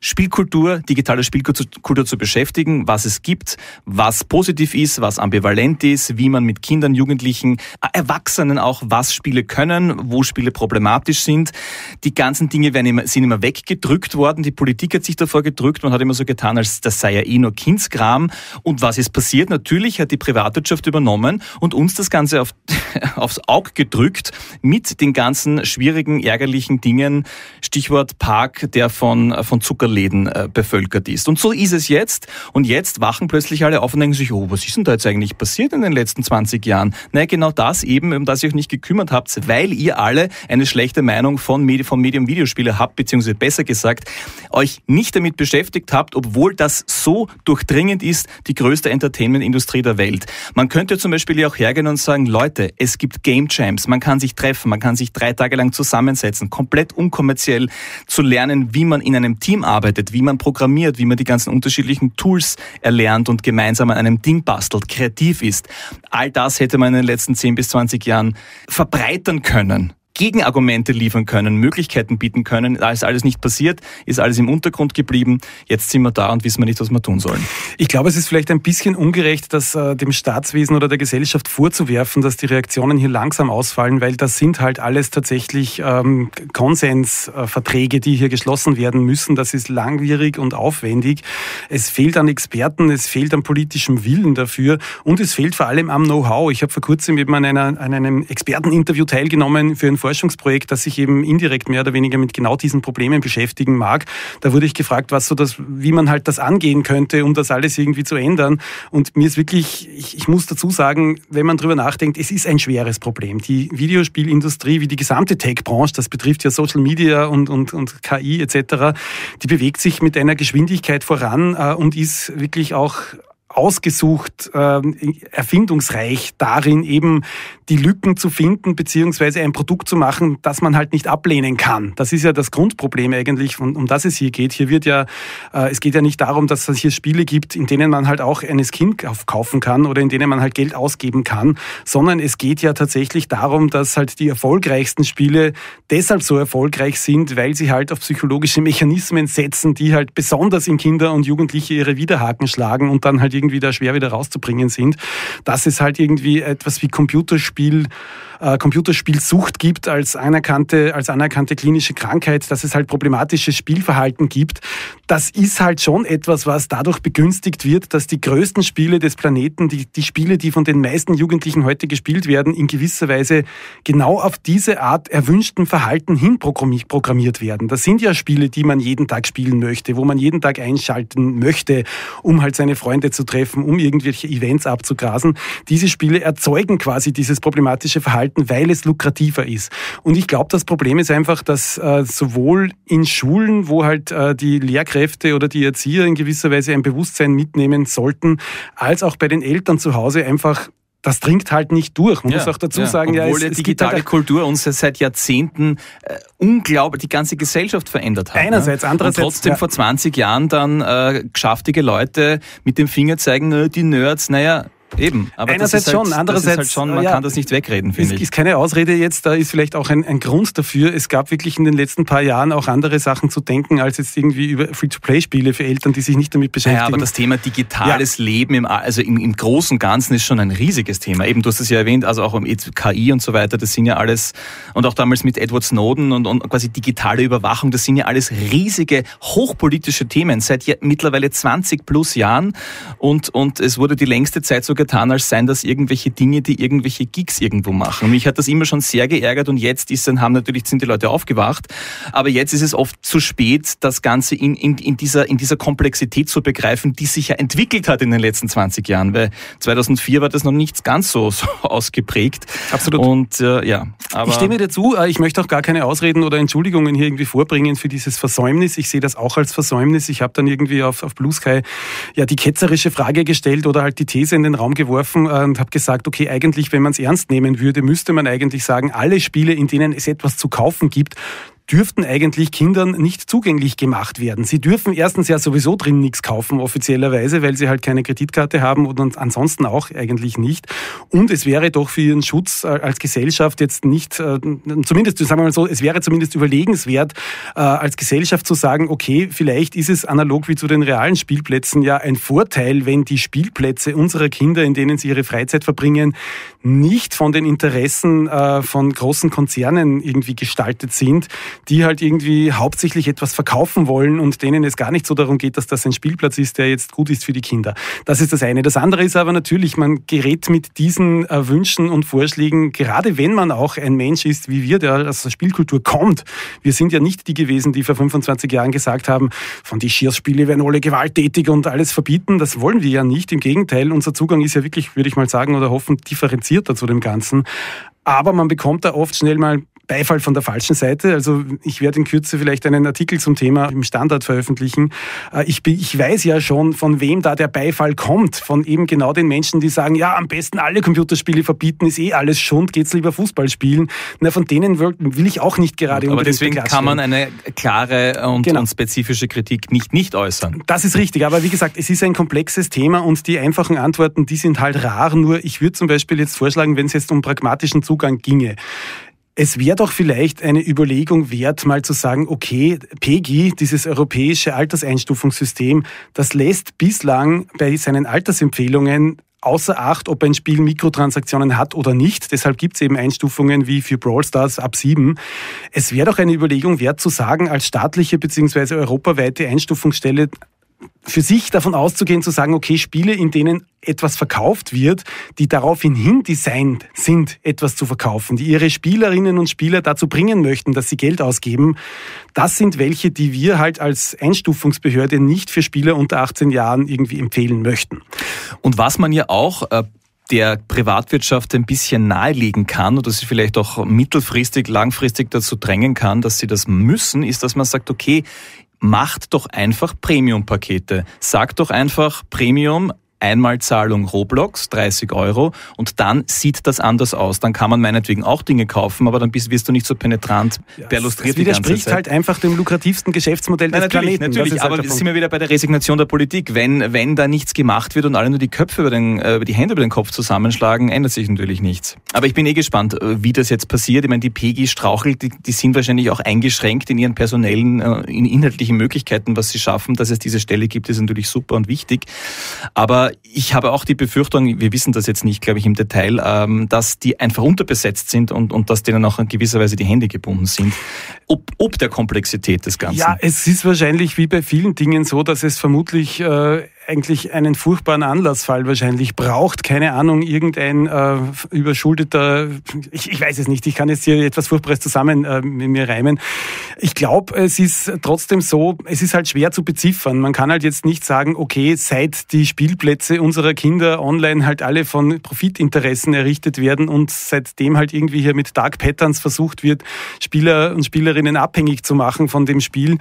Spielkultur, digitale Spielkultur zu beschäftigen, was es gibt, was positiv ist, was ambivalent ist, wie man mit Kindern, Jugendlichen, Erwachsenen auch, was Spiele können, wo Spiele problematisch sind. Die ganzen Dinge werden immer, sind immer weggedrückt worden. Die Politik hat sich davor gedrückt. Man hat immer so getan, als das sei ja eh nur Kindskram. Und was ist passiert? Natürlich hat die Privatwirtschaft übernommen und uns das Ganze auf, aufs Auge gedrückt mit den ganzen schwierigen, ärgerlichen Dingen. Stichwort Park, der von, von Zucker Läden äh, bevölkert ist. Und so ist es jetzt. Und jetzt wachen plötzlich alle auf und denken sich, oh, was ist denn da jetzt eigentlich passiert in den letzten zwanzig Jahren? Naja, genau das eben, um das ihr euch nicht gekümmert habt, weil ihr alle eine schlechte Meinung von Medi- vom Medium Videospiele habt, beziehungsweise besser gesagt, euch nicht damit beschäftigt habt, obwohl das so durchdringend ist, die größte Entertainment-Industrie der Welt. Man könnte zum Beispiel ja auch hergehen und sagen, Leute, es gibt Game Jams, man kann sich treffen, man kann sich drei Tage lang zusammensetzen, komplett unkommerziell zu lernen, wie man in einem Team arbeitet, wie man programmiert, wie man die ganzen unterschiedlichen Tools erlernt und gemeinsam an einem Ding bastelt, kreativ ist. All das hätte man in den letzten zehn bis zwanzig Jahren verbreitern können. Gegenargumente liefern können, Möglichkeiten bieten können. Da ist alles nicht passiert, ist alles im Untergrund geblieben. Jetzt sind wir da und wissen wir nicht, was wir tun sollen. Ich glaube, es ist vielleicht ein bisschen ungerecht, das äh, dem Staatswesen oder der Gesellschaft vorzuwerfen, dass die Reaktionen hier langsam ausfallen, weil das sind halt alles tatsächlich ähm, Konsensverträge, die hier geschlossen werden müssen. Das ist langwierig und aufwendig. Es fehlt an Experten, es fehlt an politischem Willen dafür und es fehlt vor allem am Know-how. Ich habe vor kurzem eben an, einer, an einem Experteninterview teilgenommen für ein Forschungsprojekt, das sich eben indirekt mehr oder weniger mit genau diesen Problemen beschäftigen mag. Da wurde ich gefragt, was so das, wie man halt das angehen könnte, um das alles irgendwie zu ändern. Und mir ist wirklich, ich, ich muss dazu sagen, wenn man drüber nachdenkt, es ist ein schweres Problem. Die Videospielindustrie, wie die gesamte Tech-Branche, das betrifft ja Social Media und, und, und K I et cetera, die bewegt sich mit einer Geschwindigkeit voran äh, und ist wirklich auch ausgesucht, äh, erfindungsreich darin, eben die Lücken zu finden, beziehungsweise ein Produkt zu machen, das man halt nicht ablehnen kann. Das ist ja das Grundproblem eigentlich, um, um das es hier geht. Hier wird ja, äh, es geht ja nicht darum, dass es hier Spiele gibt, in denen man halt auch eine Skin kaufen kann oder in denen man halt Geld ausgeben kann, sondern es geht ja tatsächlich darum, dass halt die erfolgreichsten Spiele deshalb so erfolgreich sind, weil sie halt auf psychologische Mechanismen setzen, die halt besonders in Kinder und Jugendliche ihre Widerhaken schlagen und dann halt irgendwie da schwer wieder rauszubringen sind. Dass es halt irgendwie etwas wie Computerspiel, äh, Computerspielsucht gibt als anerkannte, als anerkannte klinische Krankheit, dass es halt problematisches Spielverhalten gibt. Das ist halt schon etwas, was dadurch begünstigt wird, dass die größten Spiele des Planeten, die, die Spiele, die von den meisten Jugendlichen heute gespielt werden, in gewisser Weise genau auf diese Art erwünschten Verhalten hin programmiert werden. Das sind ja Spiele, die man jeden Tag spielen möchte, wo man jeden Tag einschalten möchte, um halt seine Freunde zu treffen, um irgendwelche Events abzugrasen. Diese Spiele erzeugen quasi dieses problematische Verhalten, weil es lukrativer ist. Und ich glaube, das Problem ist einfach, dass äh, sowohl in Schulen, wo halt äh, die Lehrkräfte oder die Erzieher in gewisser Weise ein Bewusstsein mitnehmen sollten, als auch bei den Eltern zu Hause einfach das dringt halt nicht durch. Man ja, muss auch dazu ja. sagen, obwohl ja, es, die digitale halt Kultur uns seit Jahrzehnten äh, unglaublich die ganze Gesellschaft verändert hat. Einerseits, ne? andererseits. Und trotzdem ja. vor zwanzig Jahren dann äh, geschäftige Leute mit dem Finger zeigen, äh, die Nerds, naja, eben. Aber einerseits das ist halt, schon, andererseits das ist halt schon, man ja, kann das nicht wegreden, finde ich. Ist, ist keine Ausrede jetzt, da ist vielleicht auch ein, ein Grund dafür. Es gab wirklich in den letzten paar Jahren auch andere Sachen zu denken, als jetzt irgendwie über Free-to-Play-Spiele für Eltern, die sich nicht damit beschäftigen. Ja, aber das Thema digitales ja. Leben, im, also im, im Großen und Ganzen ist schon ein riesiges Thema. Eben, du hast es ja erwähnt, also auch um K I und so weiter, das sind ja alles, und auch damals mit Edward Snowden und, und quasi digitale Überwachung, das sind ja alles riesige, hochpolitische Themen seit ja, mittlerweile zwanzig plus Jahren und, und es wurde die längste Zeit so getan, als seien das irgendwelche Dinge, die irgendwelche Geeks irgendwo machen. Und mich hat das immer schon sehr geärgert und jetzt ist dann, haben natürlich, sind die Leute aufgewacht, aber jetzt ist es oft zu spät, das Ganze in, in, in dieser, in dieser Komplexität zu begreifen, die sich ja entwickelt hat in den letzten zwanzig Jahren, weil zweitausendvier war das noch nicht ganz so, so ausgeprägt. Absolut. Und äh, ja, aber ich stimme dir zu, ich möchte auch gar keine Ausreden oder Entschuldigungen hier irgendwie vorbringen für dieses Versäumnis. Ich sehe das auch als Versäumnis. Ich habe dann irgendwie auf, auf Blue Sky ja die ketzerische Frage gestellt oder halt die These in den Raum geworfen und habe gesagt, okay, eigentlich, wenn man es ernst nehmen würde, müsste man eigentlich sagen, alle Spiele, in denen es etwas zu kaufen gibt, dürften eigentlich Kindern nicht zugänglich gemacht werden. Sie dürfen erstens ja sowieso drin nichts kaufen, offiziellerweise, weil sie halt keine Kreditkarte haben und ansonsten auch eigentlich nicht. Und es wäre doch für ihren Schutz als Gesellschaft jetzt nicht, zumindest, sagen wir mal so, es wäre zumindest überlegenswert, als Gesellschaft zu sagen, okay, vielleicht ist es analog wie zu den realen Spielplätzen ja ein Vorteil, wenn die Spielplätze unserer Kinder, in denen sie ihre Freizeit verbringen, nicht von den Interessen äh, von großen Konzernen irgendwie gestaltet sind, die halt irgendwie hauptsächlich etwas verkaufen wollen und denen es gar nicht so darum geht, dass das ein Spielplatz ist, der jetzt gut ist für die Kinder. Das ist das eine. Das andere ist aber natürlich, man gerät mit diesen äh, Wünschen und Vorschlägen, gerade wenn man auch ein Mensch ist wie wir, der aus der Spielkultur kommt. Wir sind ja nicht die gewesen, die vor fünfundzwanzig Jahren gesagt haben, von die Schießspiele werden alle gewalttätig und alles verbieten. Das wollen wir ja nicht. Im Gegenteil, unser Zugang ist ja wirklich, würde ich mal sagen oder hoffen, differenzierter zu dem Ganzen. Aber man bekommt da oft schnell mal Beifall von der falschen Seite. Also ich werde in Kürze vielleicht einen Artikel zum Thema im Standard veröffentlichen. Ich, bin, ich weiß ja schon, von wem da der Beifall kommt. Von eben genau den Menschen, die sagen, ja, am besten alle Computerspiele verbieten, ist eh alles Schund, geht's lieber Fußball spielen. Na, von denen will, will ich auch nicht gerade Aber deswegen kann man eine klare und, genau. und spezifische Kritik nicht nicht äußern. Das ist richtig. Aber wie gesagt, es ist ein komplexes Thema und die einfachen Antworten, die sind halt rar. Nur ich würde zum Beispiel jetzt vorschlagen, wenn es jetzt um pragmatischen Zugang ginge, es wäre doch vielleicht eine Überlegung wert, mal zu sagen, okay, P G I, dieses europäische Alterseinstufungssystem, das lässt bislang bei seinen Altersempfehlungen außer Acht, ob ein Spiel Mikrotransaktionen hat oder nicht. Deshalb gibt es eben Einstufungen wie für Brawl Stars ab sieben. Es wäre doch eine Überlegung wert zu sagen, als staatliche bzw. europaweite Einstufungsstelle für sich davon auszugehen, zu sagen, okay, Spiele, in denen etwas verkauft wird, die daraufhin hindesignt sind, etwas zu verkaufen, die ihre Spielerinnen und Spieler dazu bringen möchten, dass sie Geld ausgeben, das sind welche, die wir halt als Einstufungsbehörde nicht für Spieler unter achtzehn Jahren irgendwie empfehlen möchten. Und was man ja auch äh der Privatwirtschaft ein bisschen nahelegen kann oder sie vielleicht auch mittelfristig, langfristig dazu drängen kann, dass sie das müssen, ist, dass man sagt, okay, macht doch einfach Premium-Pakete. Sagt doch einfach Premium, Einmalzahlung Roblox, dreißig Euro und dann sieht das anders aus. Dann kann man meinetwegen auch Dinge kaufen, aber dann wirst du nicht so penetrant ja, perlustriert die ganze Zeit. Das widerspricht halt einfach dem lukrativsten Geschäftsmodell des Nein, natürlich, Planeten. Natürlich, aber halt sind wir wieder bei der Resignation der Politik. Wenn, wenn da nichts gemacht wird und alle nur die Köpfe über den, über die Hände über den Kopf zusammenschlagen, ändert sich natürlich nichts. Aber ich bin eh gespannt, wie das jetzt passiert. Ich meine, die P G I strauchelt, die, die sind wahrscheinlich auch eingeschränkt in ihren personellen, in inhaltlichen Möglichkeiten, was sie schaffen. Dass es diese Stelle gibt, ist natürlich super und wichtig. Aber ich habe auch die Befürchtung, wir wissen das jetzt nicht, glaube ich, im Detail, dass die einfach unterbesetzt sind und, und dass denen auch in gewisser Weise die Hände gebunden sind. Ob, ob der Komplexität des Ganzen. Ja, es ist wahrscheinlich wie bei vielen Dingen so, dass es vermutlich äh, eigentlich einen furchtbaren Anlassfall wahrscheinlich braucht. Keine Ahnung, irgendein äh, überschuldeter, ich, ich weiß es nicht, ich kann jetzt hier etwas Furchtbares zusammen äh, mit mir reimen. Ich glaube, es ist trotzdem so, es ist halt schwer zu beziffern. Man kann halt jetzt nicht sagen, okay, seit die Spielplätze unserer Kinder online halt alle von Profitinteressen errichtet werden und seitdem halt irgendwie hier mit Dark Patterns versucht wird, Spieler und Spielerinnen abhängig zu machen von dem Spiel.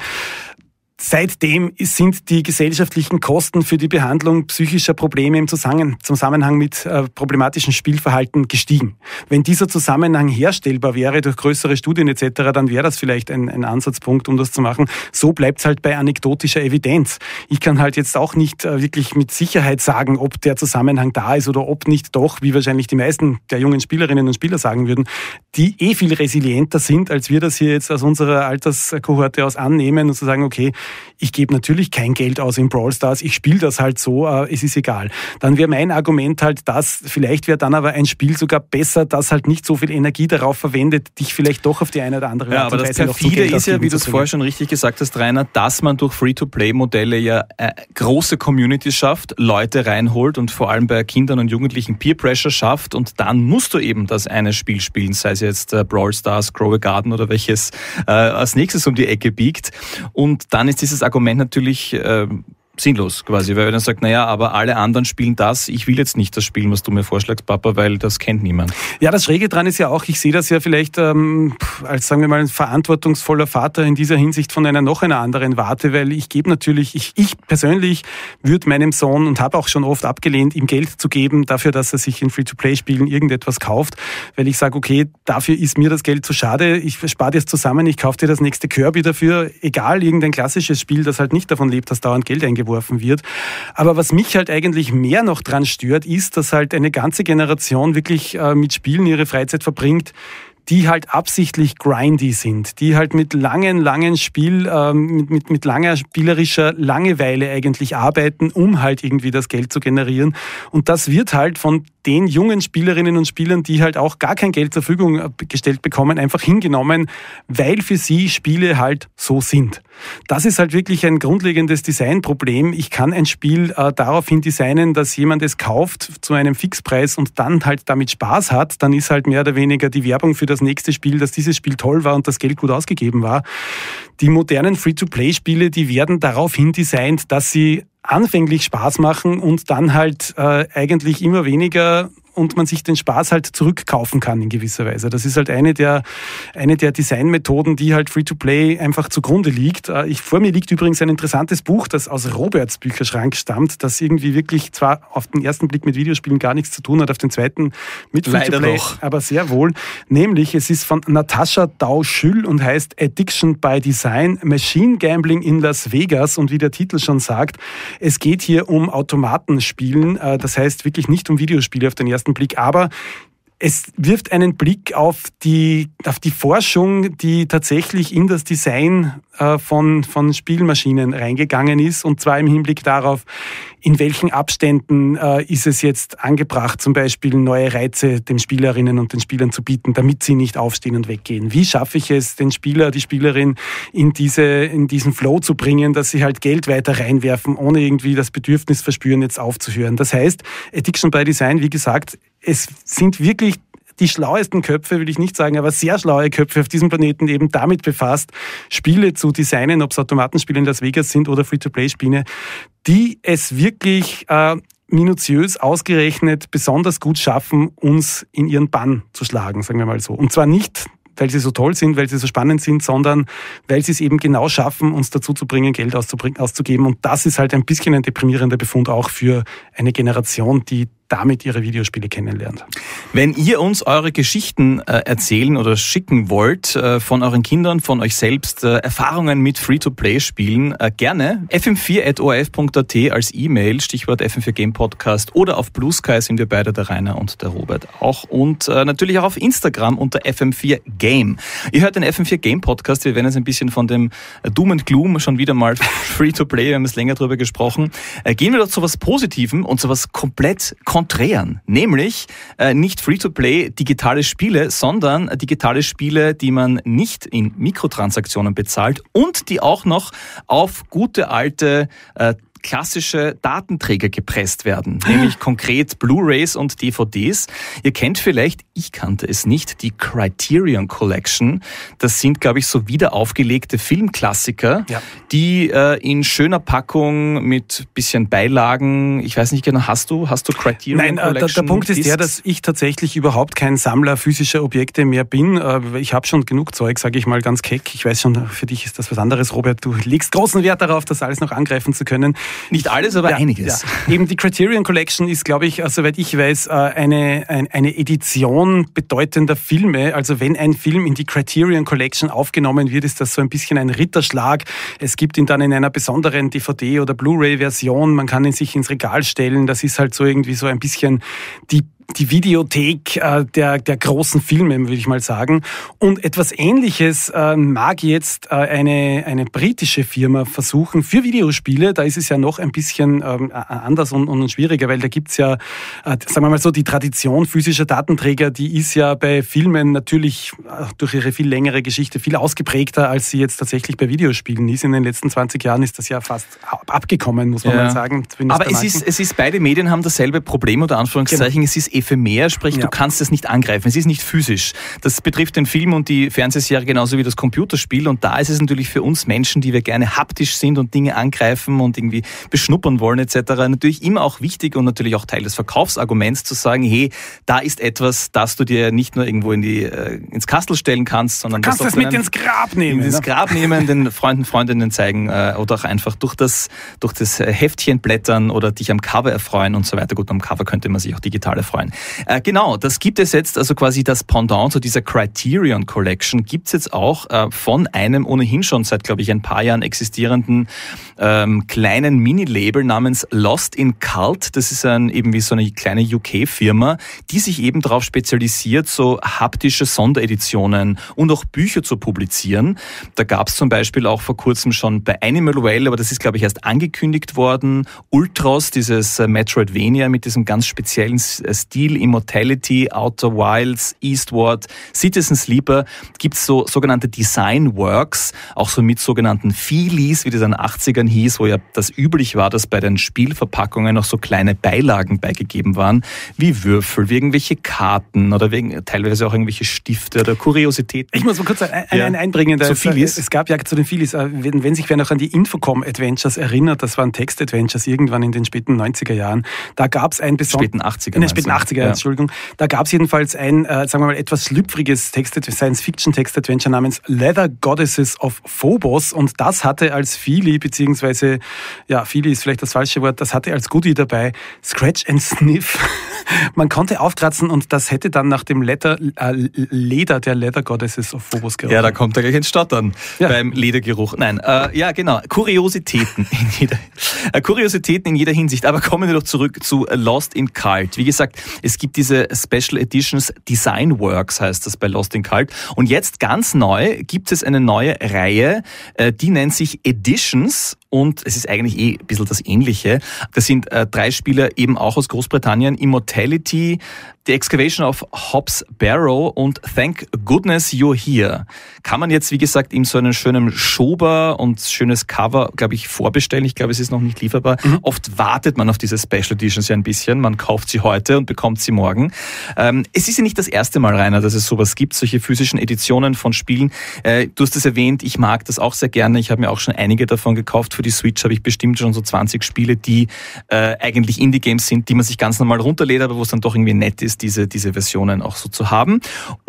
Seitdem sind die gesellschaftlichen Kosten für die Behandlung psychischer Probleme im Zusammenhang mit äh, problematischem Spielverhalten gestiegen. Wenn dieser Zusammenhang herstellbar wäre durch größere Studien et cetera, dann wäre das vielleicht ein, ein Ansatzpunkt, um das zu machen. So bleibt es halt bei anekdotischer Evidenz. Ich kann halt jetzt auch nicht äh, wirklich mit Sicherheit sagen, ob der Zusammenhang da ist oder ob nicht doch, wie wahrscheinlich die meisten der jungen Spielerinnen und Spieler sagen würden, die eh viel resilienter sind, als wir das hier jetzt aus unserer Alterskohorte aus annehmen und zu sagen, okay, ich gebe natürlich kein Geld aus in Brawl Stars, ich spiele das halt so, äh, es ist egal. Dann wäre mein Argument halt das, vielleicht wäre dann aber ein Spiel sogar besser, das halt nicht so viel Energie darauf verwendet, dich vielleicht doch auf die eine oder andere ja, Art und Weise noch zu Geld ausgeben. Aber das Perfide ist ja, wie du es vorher schon richtig gesagt hast, Rainer, dass man durch Free-to-Play-Modelle ja äh, große Communities schafft, Leute reinholt und vor allem bei Kindern und Jugendlichen Peer-Pressure schafft und dann musst du eben das eine Spiel spielen, sei es jetzt äh, Brawl Stars, Grow a Garden oder welches äh, als nächstes um die Ecke biegt und dann ist dieses Argument natürlich äh, sinnlos quasi, weil er dann sagt, naja, aber alle anderen spielen das, ich will jetzt nicht das spielen, was du mir vorschlägst, Papa, weil das kennt niemand. Ja, das Schräge dran ist ja auch, ich sehe das ja vielleicht ähm, als, sagen wir mal, ein verantwortungsvoller Vater in dieser Hinsicht von einer noch einer anderen Warte, weil ich gebe natürlich, ich, ich persönlich würde meinem Sohn und habe auch schon oft abgelehnt, ihm Geld zu geben dafür, dass er sich in Free-to-Play-Spielen irgendetwas kauft, weil ich sage, okay, dafür ist mir das Geld zu schade, ich spare dir es zusammen, ich kaufe dir das nächste Kirby dafür, egal, irgendein klassisches Spiel, das halt nicht davon lebt, dass dauernd Geld eingeworfen wird. Aber was mich halt eigentlich mehr noch dran stört, ist, dass halt eine ganze Generation wirklich äh, mit Spielen ihre Freizeit verbringt, die halt absichtlich grindy sind, die halt mit langen, langen Spiel, äh, mit, mit, mit langer spielerischer Langeweile eigentlich arbeiten, um halt irgendwie das Geld zu generieren. Und das wird halt von den jungen Spielerinnen und Spielern, die halt auch gar kein Geld zur Verfügung gestellt bekommen, einfach hingenommen, weil für sie Spiele halt so sind. Das ist halt wirklich ein grundlegendes Designproblem. Ich kann ein Spiel äh, daraufhin designen, dass jemand es kauft zu einem Fixpreis und dann halt damit Spaß hat. Dann ist halt mehr oder weniger die Werbung für das nächste Spiel, dass dieses Spiel toll war und das Geld gut ausgegeben war. Die modernen Free-to-Play-Spiele, die werden daraufhin designt, dass sie anfänglich Spaß machen und dann halt äh, eigentlich immer weniger und man sich den Spaß halt zurückkaufen kann in gewisser Weise. Das ist halt eine der, eine der Designmethoden, die halt Free-to-Play einfach zugrunde liegt. Ich, vor mir liegt übrigens ein interessantes Buch, das aus Roberts Bücherschrank stammt, das irgendwie wirklich zwar auf den ersten Blick mit Videospielen gar nichts zu tun hat, auf den zweiten mit Free-to-Play, aber sehr wohl. Nämlich, es ist von Natascha Dau-Schüll und heißt Addiction by Design, Machine Gambling in Las Vegas. Und wie der Titel schon sagt, es geht hier um Automatenspielen, das heißt wirklich nicht um Videospiele auf den ersten Blick, aber es wirft einen Blick auf die, auf die Forschung, die tatsächlich in das Design äh, von, von Spielmaschinen reingegangen ist, und zwar im Hinblick darauf, in welchen Abständen äh, ist es jetzt angebracht, zum Beispiel neue Reize den Spielerinnen und den Spielern zu bieten, damit sie nicht aufstehen und weggehen. Wie schaffe ich es, den Spieler, die Spielerin in diese, in diesen Flow zu bringen, dass sie halt Geld weiter reinwerfen, ohne irgendwie das Bedürfnis verspüren, jetzt aufzuhören. Das heißt, Addiction by Design, wie gesagt, es sind wirklich die schlauesten Köpfe, will ich nicht sagen, aber sehr schlaue Köpfe auf diesem Planeten eben damit befasst, Spiele zu designen, ob es Automatenspiele in Las Vegas sind oder Free-to-Play-Spiele, die es wirklich äh, minutiös ausgerechnet besonders gut schaffen, uns in ihren Bann zu schlagen, sagen wir mal so. Und zwar nicht, weil sie so toll sind, weil sie so spannend sind, sondern weil sie es eben genau schaffen, uns dazu zu bringen, Geld auszugeben. Und das ist halt ein bisschen ein deprimierender Befund auch für eine Generation, die damit ihre Videospiele kennenlernt. Wenn ihr uns eure Geschichten äh, erzählen oder schicken wollt, äh, von euren Kindern, von euch selbst, äh, Erfahrungen mit Free-to-Play-Spielen, äh, gerne f m vier at o r f punkt a t als E-Mail, Stichwort F M vier Game Podcast, oder auf Blue Sky sind wir beide, der Rainer und der Robert auch, und äh, natürlich auch auf Instagram unter F M vier Game. Ihr hört den F M vier Game Podcast, wir werden jetzt ein bisschen von dem Doom and Gloom schon wieder mal Free-to-Play, wir haben es länger drüber gesprochen. Äh, gehen wir doch zu was Positivem und zu was komplett konträren, nämlich äh, nicht Free-to-Play digitale Spiele, sondern digitale Spiele, die man nicht in Mikrotransaktionen bezahlt und die auch noch auf gute alte äh, klassische Datenträger gepresst werden, nämlich konkret Blu-rays und D V Ds. Ihr kennt vielleicht, ich kannte es nicht, die Criterion Collection. Das sind, glaube ich, so wieder aufgelegte Filmklassiker, ja, die äh, in schöner Packung mit bisschen Beilagen, ich weiß nicht genau, hast du, hast du Criterion Nein, Collection? Nein, der, der Punkt ist Discs? der, dass ich tatsächlich überhaupt kein Sammler physischer Objekte mehr bin. Ich habe schon genug Zeug, sage ich mal ganz keck. Ich weiß schon, für dich ist das was anderes, Robert. Du legst großen Wert darauf, das alles noch angreifen zu können. Nicht alles, aber ja, einiges. Ja. Eben die Criterion Collection ist, glaube ich, soweit ich weiß, eine, eine Edition bedeutender Filme. Also wenn ein Film in die Criterion Collection aufgenommen wird, ist das so ein bisschen ein Ritterschlag. Es gibt ihn dann in einer besonderen D V D- oder Blu-ray-Version. Man kann ihn sich ins Regal stellen. Das ist halt so irgendwie so ein bisschen die die Videothek äh, der, der großen Filme, würde ich mal sagen. Und etwas Ähnliches äh, mag jetzt äh, eine, eine britische Firma versuchen für Videospiele. Da ist es ja noch ein bisschen ähm, anders und, und schwieriger, weil da gibt's ja, äh, sagen wir mal so, die Tradition physischer Datenträger, die ist ja bei Filmen natürlich äh, durch ihre viel längere Geschichte viel ausgeprägter, als sie jetzt tatsächlich bei Videospielen ist. In den letzten zwanzig Jahren ist das ja fast abgekommen, muss man ja. mal sagen. Aber es ist, es ist, beide Medien haben dasselbe Problem, unter Anführungszeichen. Genau. Es ist ephemer, sprich, ja. du kannst es nicht angreifen. Es ist nicht physisch. Das betrifft den Film und die Fernsehserie genauso wie das Computerspiel. Und da ist es natürlich für uns Menschen, die wir gerne haptisch sind und Dinge angreifen und irgendwie beschnuppern wollen et cetera, natürlich immer auch wichtig und natürlich auch Teil des Verkaufsarguments zu sagen, hey, da ist etwas, das du dir nicht nur irgendwo in die, äh, ins Kastel stellen kannst, sondern du kannst es mit ins Grab nehmen. Ins Grab nehmen, den Freunden, Freundinnen zeigen äh, oder auch einfach durch das, durch das Heftchen blättern oder dich am Cover erfreuen und so weiter. Gut, am Cover könnte man sich auch digital erfreuen. Äh, genau, das gibt es jetzt, also quasi das Pendant zu dieser Criterion Collection gibt es jetzt auch äh, von einem ohnehin schon seit, glaube ich, ein paar Jahren existierenden ähm, kleinen Mini-Label namens Lost in Cult. Das ist ein, eben wie so eine kleine U K-Firma, die sich eben darauf spezialisiert, so haptische Sondereditionen und auch Bücher zu publizieren. Da gab es zum Beispiel auch vor kurzem schon bei Animal Well, aber das ist, glaube ich, erst angekündigt worden, Ultros, dieses äh, Metroidvania mit diesem ganz speziellen Stil, Immortality, Outer Wilds, Eastward, Citizen Sleeper, gibt es so sogenannte Design Works, auch so mit sogenannten Feelies, wie das in den achtzigern hieß, wo ja das üblich war, dass bei den Spielverpackungen noch so kleine Beilagen beigegeben waren, wie Würfel, wie irgendwelche Karten oder wegen, teilweise auch irgendwelche Stifte oder Kuriositäten. Ich muss mal kurz ein, ein, ja. einbringen. Zu Feelies? Es gab ja zu den Feelies, wenn, wenn sich wer noch an die Infocom Adventures erinnert, das waren Text-Adventures irgendwann in den späten neunziger Jahren, da gab es ein besonderes... Späten achtziger. In den späten achtziger, ja. Entschuldigung. Da gab es jedenfalls ein, äh, sagen wir mal, etwas schlüpfriges Science-Fiction-Text-Adventure namens Leather Goddesses of Phobos und das hatte als Feelie, beziehungsweise, ja, Feelie ist vielleicht das falsche Wort, das hatte als Goodie dabei Scratch and Sniff. Man konnte aufkratzen und das hätte dann nach dem Leather, äh, Leder der Leather Goddesses of Phobos gerochen. Ja, da kommt er gleich ins Stottern ja. beim Ledergeruch. Nein, äh, ja genau, Kuriositäten in jeder, äh, Kuriositäten in jeder Hinsicht. Aber kommen wir doch zurück zu Lost in Cult. Wie gesagt, es gibt diese Special Editions, Design Works heißt das bei Lost in Cult. Und jetzt ganz neu gibt es eine neue Reihe, äh, die nennt sich Editions. Und es ist eigentlich eh ein bisschen das Ähnliche. Das sind äh, drei Spieler eben auch aus Großbritannien. Immortality, The Excavation of Hobbs Barrow und Thank Goodness You're Here. Kann man jetzt, wie gesagt, in so einem schönen Schober und schönes Cover, glaube ich, vorbestellen. Ich glaube, es ist noch nicht lieferbar. Mhm. Oft wartet man auf diese Special Editions ja ein bisschen. Man kauft sie heute und bekommt sie morgen. Ähm, es ist ja nicht das erste Mal, Rainer, dass es sowas gibt, solche physischen Editionen von Spielen. Äh, du hast es erwähnt, ich mag das auch sehr gerne. Ich habe mir auch schon einige davon gekauft. Für die Switch habe ich bestimmt schon so zwanzig Spiele, die äh, eigentlich Indie-Games sind, die man sich ganz normal runterlädt, aber wo es dann doch irgendwie nett ist, diese, diese Versionen auch so zu haben.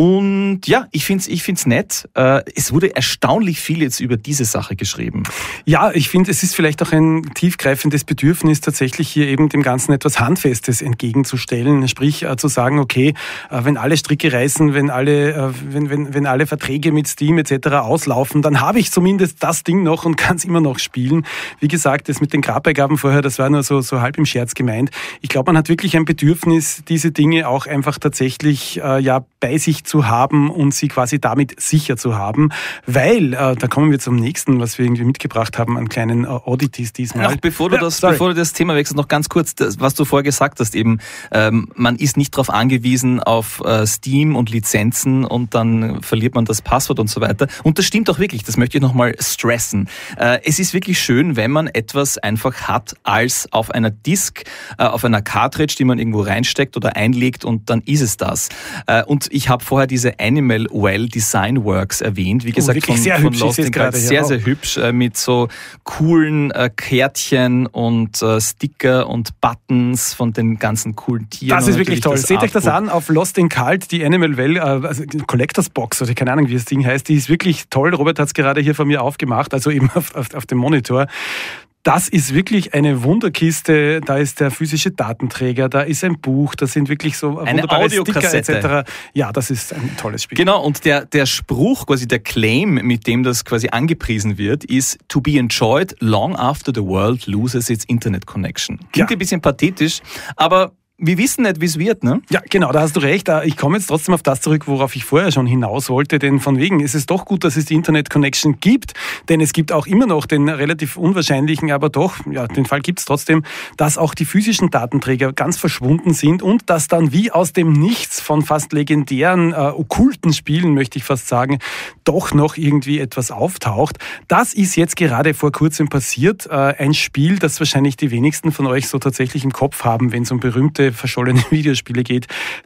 Und ja, ich finde es ich find's nett. Äh, es wurde erstaunlich viel jetzt über diese Sache geschrieben. Ja, ich finde, es ist vielleicht auch ein tiefgreifendes Bedürfnis, tatsächlich hier eben dem Ganzen etwas Handfestes entgegenzustellen. Sprich, äh, zu sagen, okay, äh, wenn alle Stricke reißen, wenn alle, äh, wenn, wenn, wenn alle Verträge mit Steam et cetera auslaufen, dann habe ich zumindest das Ding noch und kann es immer noch spielen. Wie gesagt, das mit den Grabbeigaben vorher, das war nur so, so halb im Scherz gemeint. Ich glaube, man hat wirklich ein Bedürfnis, diese Dinge auch einfach tatsächlich äh, ja bei sich zu haben und sie quasi damit sicher zu haben, weil, äh, da kommen wir zum nächsten, was wir irgendwie mitgebracht haben, an kleinen äh, Oddities diesmal. Ach, bevor du, das, ja, bevor du das Thema wechselst, noch ganz kurz, das, was du vorher gesagt hast, eben, ähm, man ist nicht darauf angewiesen auf äh, Steam und Lizenzen und dann verliert man das Passwort und so weiter. Und das stimmt auch wirklich, das möchte ich nochmal stressen. Äh, es ist wirklich schön, wenn man etwas einfach hat als auf einer Disk, äh, auf einer Cartridge, die man irgendwo reinsteckt oder einlegt und dann ist es das. Äh, und ich habe vorher diese Animal Well Design Works erwähnt, wie gesagt, oh, von, sehr von hübsch, Lost in Cult, sehr, sehr hübsch, äh, mit so coolen äh, Kärtchen und äh, Sticker und Buttons von den ganzen coolen Tieren. Das ist wirklich toll. Seht euch das an auf Lost in Cult, die Animal Well, äh, also Collectors Box oder keine Ahnung, wie das Ding heißt, die ist wirklich toll. Robert hat es gerade hier von mir aufgemacht, also eben auf, auf, auf dem Monitor. Das ist wirklich eine Wunderkiste, da ist der physische Datenträger, da ist ein Buch, da sind wirklich so eine wunderbare Sticker et Audiokassette. cetera. Ja, das ist ein tolles Spiel. Genau, und der, der Spruch, quasi der Claim, mit dem das quasi angepriesen wird, ist to be enjoyed long after the world loses its internet connection. Klingt Ja. ein bisschen pathetisch, aber wir wissen nicht, wie es wird, ne? Ja, genau, da hast du recht. Ich komme jetzt trotzdem auf das zurück, worauf ich vorher schon hinaus wollte, denn von wegen ist es doch gut, dass es die Internet-Connection gibt, denn es gibt auch immer noch den relativ unwahrscheinlichen, aber doch, ja, den Fall gibt es trotzdem, dass auch die physischen Datenträger ganz verschwunden sind und dass dann wie aus dem Nichts von fast legendären, äh, okkulten Spielen, möchte ich fast sagen, doch noch irgendwie etwas auftaucht. Das ist jetzt gerade vor kurzem passiert, äh, ein Spiel, das wahrscheinlich die wenigsten von euch so tatsächlich im Kopf haben, wenn es um berühmte berühmte verschollene Videospiele geht.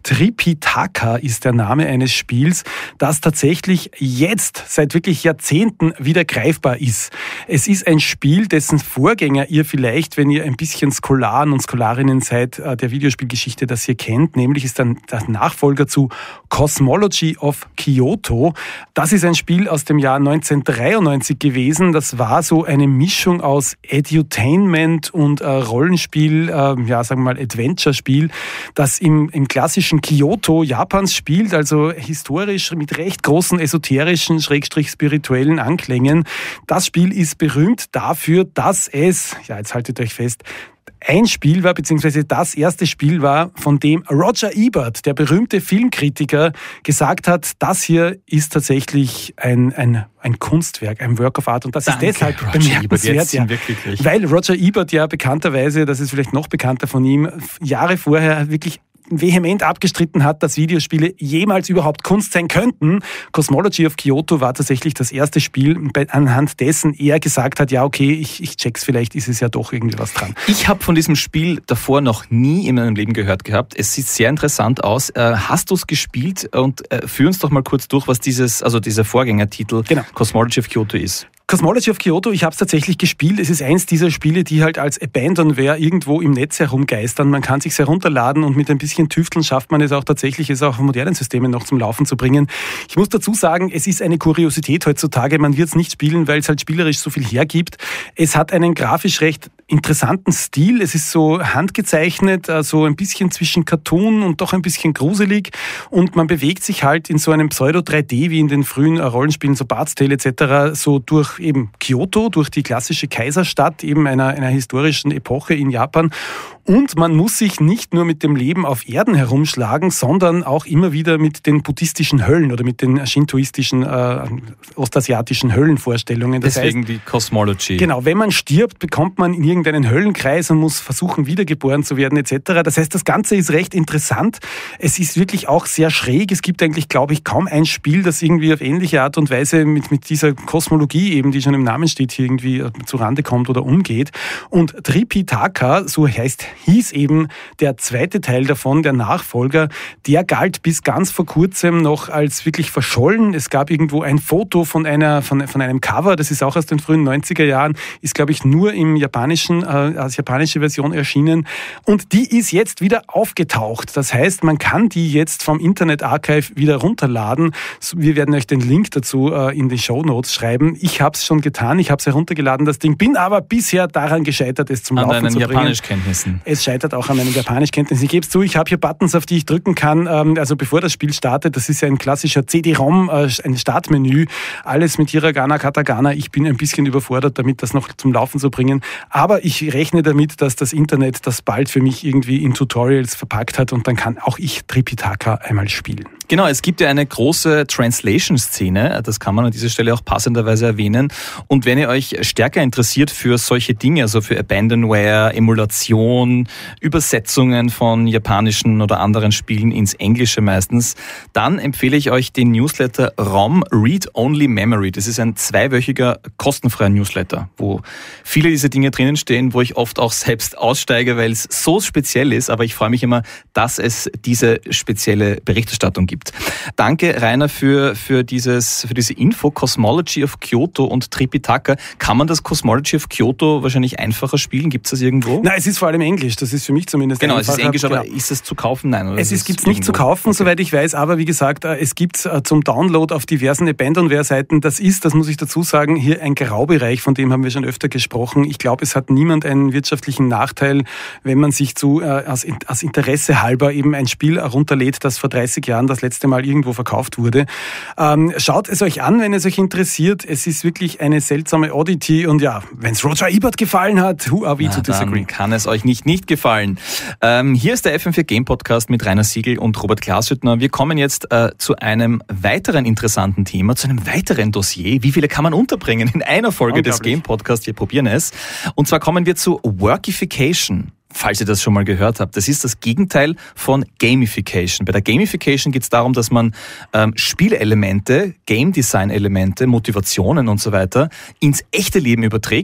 Tripitaka ist der Name eines Spiels, das tatsächlich jetzt seit wirklich Jahrzehnten wieder greifbar ist. Es ist ein Spiel, dessen Vorgänger ihr vielleicht, wenn ihr ein bisschen Scholaren und Scholarinnen seid, der Videospielgeschichte, das ihr kennt, nämlich ist dann der Nachfolger zu Cosmology of Kyoto. Das ist ein Spiel aus dem Jahr neunzehnhundertdreiundneunzig gewesen. Das war so eine Mischung aus Edutainment und äh, Rollenspiel, äh, ja, sagen wir mal Adventure-Spiel, das im, im klassischen Kyoto Japans spielt, also historisch mit recht großen esoterischen, schrägstrich spirituellen Anklängen. Das Spiel ist berühmt dafür, dass es, ja, jetzt haltet euch fest, ein Spiel war, beziehungsweise das erste Spiel war, von dem Roger Ebert, der berühmte Filmkritiker, gesagt hat, das hier ist tatsächlich ein, ein, ein Kunstwerk, ein Work of Art. Und das Danke, ist deshalb Roger bemerkenswert, ja, weil Roger Ebert ja bekannterweise, das ist vielleicht noch bekannter von ihm, Jahre vorher wirklich vehement abgestritten hat, dass Videospiele jemals überhaupt Kunst sein könnten. Cosmology of Kyoto war tatsächlich das erste Spiel, anhand dessen er gesagt hat, ja okay, ich, ich check's, vielleicht ist es ja doch irgendwie was dran. Ich habe von diesem Spiel davor noch nie in meinem Leben gehört gehabt. Es sieht sehr interessant aus. Hast du es gespielt? Und führ uns doch mal kurz durch, was dieses, also dieser Vorgängertitel genau. Cosmology of Kyoto ist. Cosmology of Kyoto, ich habe es tatsächlich gespielt. Es ist eins dieser Spiele, die halt als Abandonware irgendwo im Netz herumgeistern. Man kann sich herunterladen und mit ein bisschen Tüfteln schafft man es auch tatsächlich, es auch auf modernen Systemen noch zum Laufen zu bringen. Ich muss dazu sagen, es ist eine Kuriosität heutzutage. Man wird es nicht spielen, weil es halt spielerisch so viel hergibt. Es hat einen grafisch recht interessanten Stil. Es ist so handgezeichnet, so ein bisschen zwischen Cartoon und doch ein bisschen gruselig. Und man bewegt sich halt in so einem Pseudo drei D, wie in den frühen Rollenspielen, so Bard's Tale et cetera, so durch eben Kyoto, durch die klassische Kaiserstadt, eben einer, einer historischen Epoche in Japan. Und man muss sich nicht nur mit dem Leben auf Erden herumschlagen, sondern auch immer wieder mit den buddhistischen Höllen oder mit den shintoistischen, äh, ostasiatischen Höllenvorstellungen. Das Deswegen heißt, die Cosmology. Genau, wenn man stirbt, bekommt man in irgendeinen Höllenkreis und muss versuchen, wiedergeboren zu werden et cetera. Das heißt, das Ganze ist recht interessant. Es ist wirklich auch sehr schräg. Es gibt eigentlich, glaube ich, kaum ein Spiel, das irgendwie auf ähnliche Art und Weise mit, mit dieser Kosmologie eben, die schon im Namen steht, hier irgendwie zu Rande kommt oder umgeht. Und Tripitaka, so heißt hieß eben der zweite Teil davon, der Nachfolger, der galt bis ganz vor kurzem noch als wirklich verschollen. Es gab irgendwo ein Foto von einer von, von einem Cover, das ist auch aus den frühen neunziger Jahren, ist glaube ich nur im japanischen, äh, als japanische Version erschienen und die ist jetzt wieder aufgetaucht. Das heißt, man kann die jetzt vom Internet Archive wieder runterladen. Wir werden euch den Link dazu äh, in die Shownotes schreiben. Ich habe es schon getan, ich habe es heruntergeladen, das Ding, bin aber bisher daran gescheitert, es zum An Laufen zu bringen. An deinen Japanischkenntnissen. Es scheitert auch an meinen Japanischkenntnissen. Ich gebe es zu, ich habe hier Buttons, auf die ich drücken kann. Also bevor das Spiel startet, das ist ja ein klassischer C D-ROM, ein Startmenü. Alles mit Hiragana, Katakana. Ich bin ein bisschen überfordert damit, das noch zum Laufen zu bringen. Aber ich rechne damit, dass das Internet das bald für mich irgendwie in Tutorials verpackt hat und dann kann auch ich Tripitaka einmal spielen. Genau, es gibt ja eine große Translation-Szene, das kann man an dieser Stelle auch passenderweise erwähnen. Und wenn ihr euch stärker interessiert für solche Dinge, also für Abandonware, Emulation, Übersetzungen von japanischen oder anderen Spielen ins Englische meistens, dann empfehle ich euch den Newsletter ROM Read Only Memory. Das ist ein zweiwöchiger kostenfreier Newsletter, wo viele dieser Dinge drinnen stehen, wo ich oft auch selbst aussteige, weil es so speziell ist. Aber ich freue mich immer, dass es diese spezielle Berichterstattung gibt. Danke, Rainer, für, für, dieses, für diese Info. Cosmology of Kyoto und Tripitaka. Kann man das Cosmology of Kyoto wahrscheinlich einfacher spielen? Gibt es das irgendwo? Nein, es ist vor allem Englisch. Das ist für mich zumindest Genau, einfacher. Es ist Englisch, aber genau. Ist es zu kaufen? Nein. Oder es gibt es nicht zu kaufen, okay. Soweit ich weiß. Aber wie gesagt, es gibt es zum Download auf diversen Abandonware-Seiten. Das ist, das muss ich dazu sagen, hier ein Graubereich, von dem haben wir schon öfter gesprochen. Ich glaube, es hat niemand einen wirtschaftlichen Nachteil, wenn man sich zu, äh, aus, aus Interesse halber eben ein Spiel herunterlädt, das vor dreißig Jahren das letzte Mal irgendwo verkauft wurde. Ähm, schaut es euch an, wenn es euch interessiert. Es ist wirklich eine seltsame Oddity und ja, wenn es Roger Ebert gefallen hat, who are we to disagree? Dann kann es euch nicht nicht gefallen. Ähm, hier ist der F M vier Game Podcast mit Rainer Siegel und Robert Glashüttner. Wir kommen jetzt äh, zu einem weiteren interessanten Thema, zu einem weiteren Dossier. Wie viele kann man unterbringen in einer Folge des Game Podcasts? Wir probieren es. Und zwar kommen wir zu Workification. Falls ihr das schon mal gehört habt, das ist das Gegenteil von Gamification. Bei der Gamification geht es darum, dass man ähm, Spielelemente, Game-Design-Elemente, Motivationen und so weiter ins echte Leben überträgt.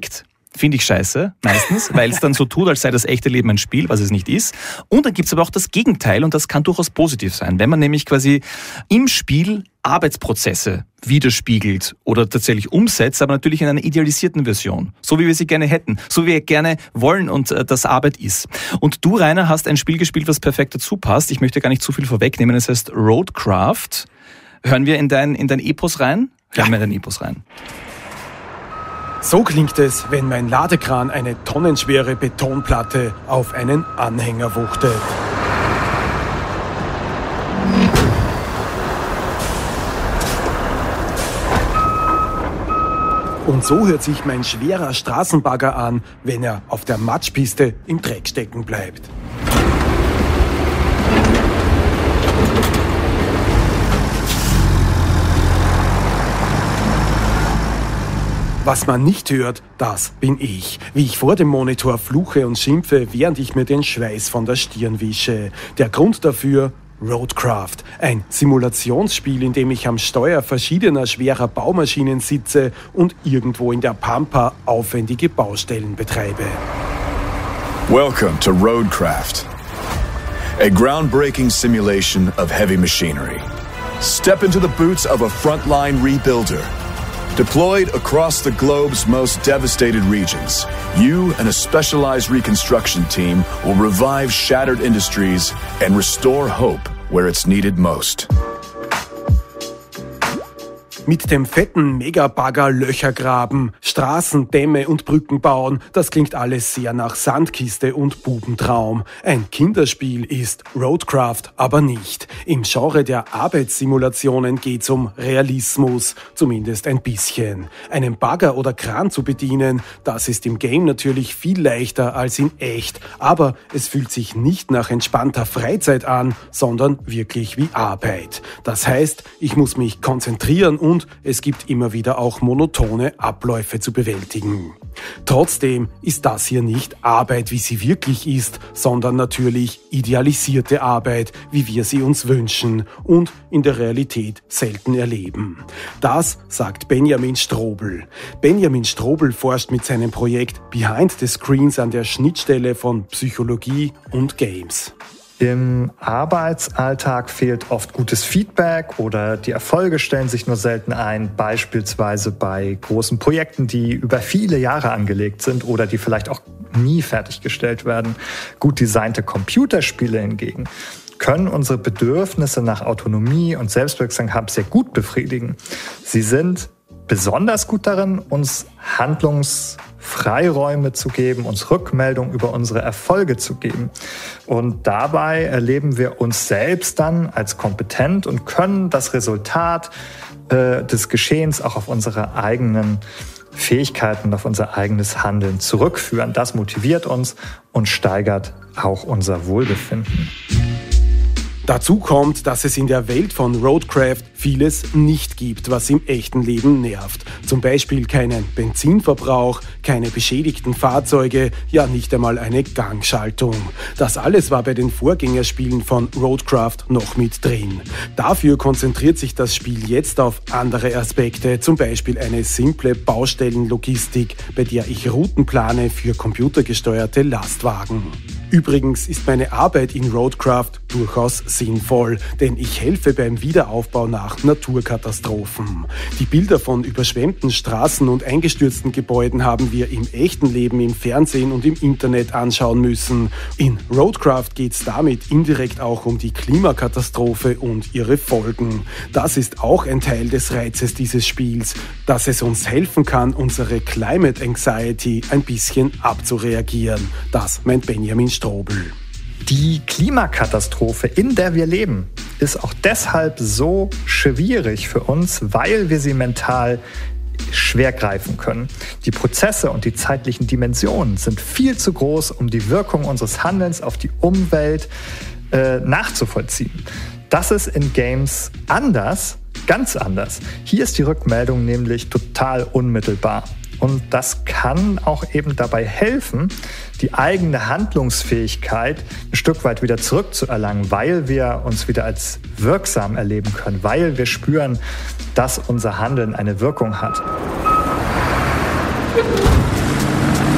Finde ich scheiße, meistens, weil es dann so tut, als sei das echte Leben ein Spiel, was es nicht ist. Und dann gibt es aber auch das Gegenteil und das kann durchaus positiv sein. Wenn man nämlich quasi im Spiel Arbeitsprozesse widerspiegelt oder tatsächlich umsetzt, aber natürlich in einer idealisierten Version. So wie wir sie gerne hätten, so wie wir gerne wollen und äh, das Arbeit ist. Und du, Rainer, hast ein Spiel gespielt, was perfekt dazu passt. Ich möchte gar nicht zu viel vorwegnehmen. Es heißt Roadcraft. Hören wir in dein, in dein Epos rein? Hören ja. wir in dein Epos rein. So klingt es, wenn mein Ladekran eine tonnenschwere Betonplatte auf einen Anhänger wuchtet. Und so hört sich mein schwerer Straßenbagger an, wenn er auf der Matschpiste im Dreck stecken bleibt. Was man nicht hört, das bin ich. Wie ich vor dem Monitor fluche und schimpfe, während ich mir den Schweiß von der Stirn wische. Der Grund dafür: Roadcraft, ein Simulationsspiel, in dem ich am Steuer verschiedener schwerer Baumaschinen sitze und irgendwo in der Pampa aufwendige Baustellen betreibe. Welcome to Roadcraft, a groundbreaking simulation of heavy machinery. Step into the boots of a frontline rebuilder. Deployed across the globe's most devastated regions, you and a specialized reconstruction team will revive shattered industries and restore hope where it's needed most. Mit dem fetten Megabagger Löcher graben, Straßen, Dämme und Brücken bauen, das klingt alles sehr nach Sandkiste und Bubentraum. Ein Kinderspiel ist Roadcraft aber nicht. Im Genre der Arbeitssimulationen geht's um Realismus, zumindest ein bisschen. Einen Bagger oder Kran zu bedienen, das ist im Game natürlich viel leichter als in echt, aber es fühlt sich nicht nach entspannter Freizeit an, sondern wirklich wie Arbeit. Das heißt, ich muss mich konzentrieren und Und es gibt immer wieder auch monotone Abläufe zu bewältigen. Trotzdem ist das hier nicht Arbeit, wie sie wirklich ist, sondern natürlich idealisierte Arbeit, wie wir sie uns wünschen und in der Realität selten erleben. Das sagt Benjamin Strobel. Benjamin Strobel forscht mit seinem Projekt Behind the Screens an der Schnittstelle von Psychologie und Games. Im Arbeitsalltag fehlt oft gutes Feedback oder die Erfolge stellen sich nur selten ein, beispielsweise bei großen Projekten, die über viele Jahre angelegt sind oder die vielleicht auch nie fertiggestellt werden. Gut designte Computerspiele hingegen können unsere Bedürfnisse nach Autonomie und Selbstwirksamkeit sehr gut befriedigen. Sie sind besonders gut darin, uns Handlungsfreiräume zu geben, uns Rückmeldung über unsere Erfolge zu geben. Und dabei erleben wir uns selbst dann als kompetent und können das Resultat äh, des Geschehens auch auf unsere eigenen Fähigkeiten, auf unser eigenes Handeln zurückführen. Das motiviert uns und steigert auch unser Wohlbefinden. Dazu kommt, dass es in der Welt von Roadcraft vieles nicht gibt, was im echten Leben nervt. Zum Beispiel keinen Benzinverbrauch, keine beschädigten Fahrzeuge, ja nicht einmal eine Gangschaltung. Das alles war bei den Vorgängerspielen von Roadcraft noch mit drin. Dafür konzentriert sich das Spiel jetzt auf andere Aspekte, zum Beispiel eine simple Baustellenlogistik, bei der ich Routen plane für computergesteuerte Lastwagen. Übrigens ist meine Arbeit in Roadcraft durchaus sinnvoll, denn ich helfe beim Wiederaufbau nach Naturkatastrophen. Die Bilder von überschwemmten Straßen und eingestürzten Gebäuden haben wir im echten Leben im Fernsehen und im Internet anschauen müssen. In Roadcraft geht es damit indirekt auch um die Klimakatastrophe und ihre Folgen. Das ist auch ein Teil des Reizes dieses Spiels, dass es uns helfen kann, unsere Climate Anxiety ein bisschen abzureagieren. Das meint Benjamin Strobel. Die Klimakatastrophe, in der wir leben, ist auch deshalb so schwierig für uns, weil wir sie mental schwer greifen können. Die Prozesse und die zeitlichen Dimensionen sind viel zu groß, um die Wirkung unseres Handelns auf die Umwelt äh, nachzuvollziehen. Das ist in Games anders, ganz anders. Hier ist die Rückmeldung nämlich total unmittelbar. Und das kann auch eben dabei helfen, die eigene Handlungsfähigkeit ein Stück weit wieder zurückzuerlangen, weil wir uns wieder als wirksam erleben können, weil wir spüren, dass unser Handeln eine Wirkung hat.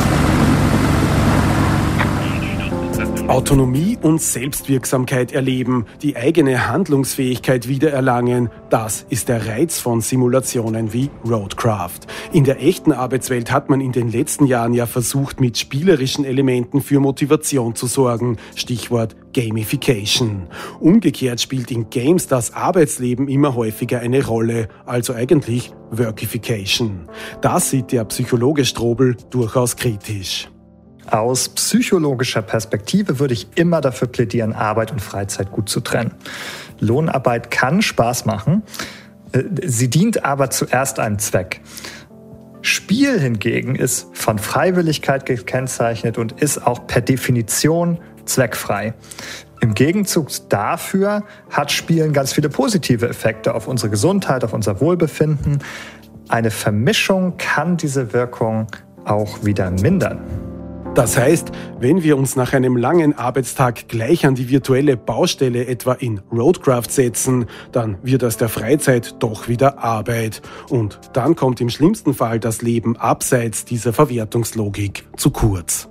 Autonomie und Selbstwirksamkeit erleben, die eigene Handlungsfähigkeit wiedererlangen, das ist der Reiz von Simulationen wie Roadcraft. In der echten Arbeitswelt hat man in den letzten Jahren ja versucht, mit spielerischen Elementen für Motivation zu sorgen. Stichwort Gamification. Umgekehrt spielt in Games das Arbeitsleben immer häufiger eine Rolle, also eigentlich Workification. Das sieht der Psychologe Strobel durchaus kritisch. Aus psychologischer Perspektive würde ich immer dafür plädieren, Arbeit und Freizeit gut zu trennen. Lohnarbeit kann Spaß machen, sie dient aber zuerst einem Zweck. Spiel hingegen ist von Freiwilligkeit gekennzeichnet und ist auch per Definition zweckfrei. Im Gegenzug dafür hat Spielen ganz viele positive Effekte auf unsere Gesundheit, auf unser Wohlbefinden. Eine Vermischung kann diese Wirkung auch wieder mindern. Das heißt, wenn wir uns nach einem langen Arbeitstag gleich an die virtuelle Baustelle etwa in Roadcraft setzen, dann wird aus der Freizeit doch wieder Arbeit. Und dann kommt im schlimmsten Fall das Leben abseits dieser Verwertungslogik zu kurz.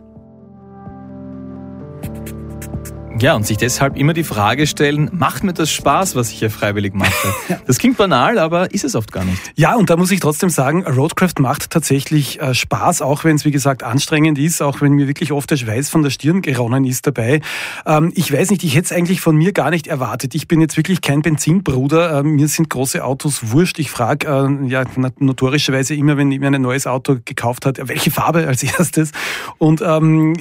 Ja, und sich deshalb immer die Frage stellen, macht mir das Spaß, was ich hier freiwillig mache? Das klingt banal, aber ist es oft gar nicht. Ja, und da muss ich trotzdem sagen, Roadcraft macht tatsächlich äh, Spaß, auch wenn es, wie gesagt, anstrengend ist, auch wenn mir wirklich oft der Schweiß von der Stirn geronnen ist dabei. Ähm, ich weiß nicht, ich hätte es eigentlich von mir gar nicht erwartet. Ich bin jetzt wirklich kein Benzinbruder. Äh, mir sind große Autos wurscht. Ich frage äh, ja notorischerweise immer, wenn mir ein neues Auto gekauft hat, welche Farbe als erstes. Und ähm,